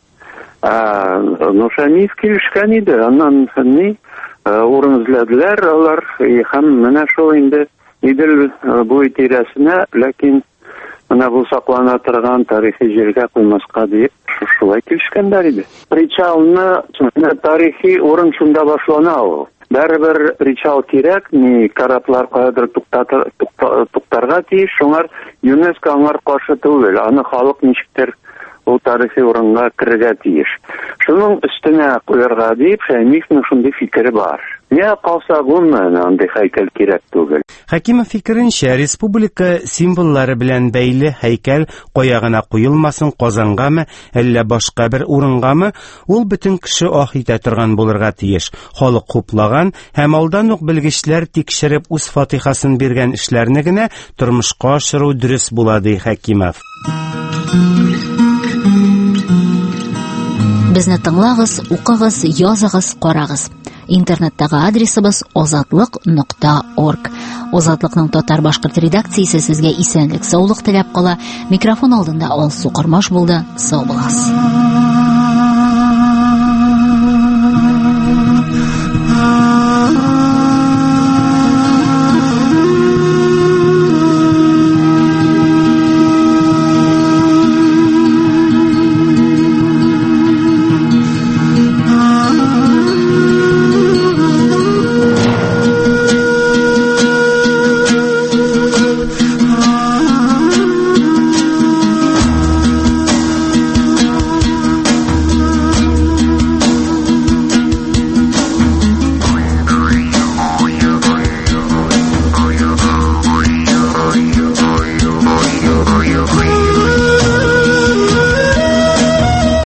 [SPEAKER 18] Шәймиев килешкән иде, аннан ни урын эзләделәр алар, һәм менә шул инде Идел буй тирәсенә, ләкин менә бу саклана торган тарихи җиргә куймаска дип шулай килешкәннәр иде. Причалны тарихи урын шунда башлана ул. Бәрбер ричал кирәк, ни кораблар кадәр туктарга тиеш, шуңар ЮНЕСКО аңар каршы түгел. Аны халык ничектер ул тарихи урынга керергә тиеш. Шуның өстенә куярга дип Шәймиевнең шундый фикере бар. Миңа калса гомумән андый һәйкәл кирәк түгел.
[SPEAKER 2] Хәкимов фикеренчә, республика символлары белән бәйле һәйкәл кая гына куелмасын, Казангамы, әллә башка бер урынгамы, ул бөтен кеше ах итә торган булырга тиеш. Халык хуплаган һәм алдан ук белгечләр тикшереп үз фатихасын биргән эшләрне генә тормышка ашыру дөрес була, ди Хәкимов.
[SPEAKER 1] Безне тыңлагыз, укыгыз, языгыз, карагыз. Интернеттагы адресыбыз озатлык.org. Озатлыкның татар-башкорт редакциясе сезгә исәнлек, саулык теләп кала. Микрофон алдында Алсу Кормаш булды. Сау буласыз.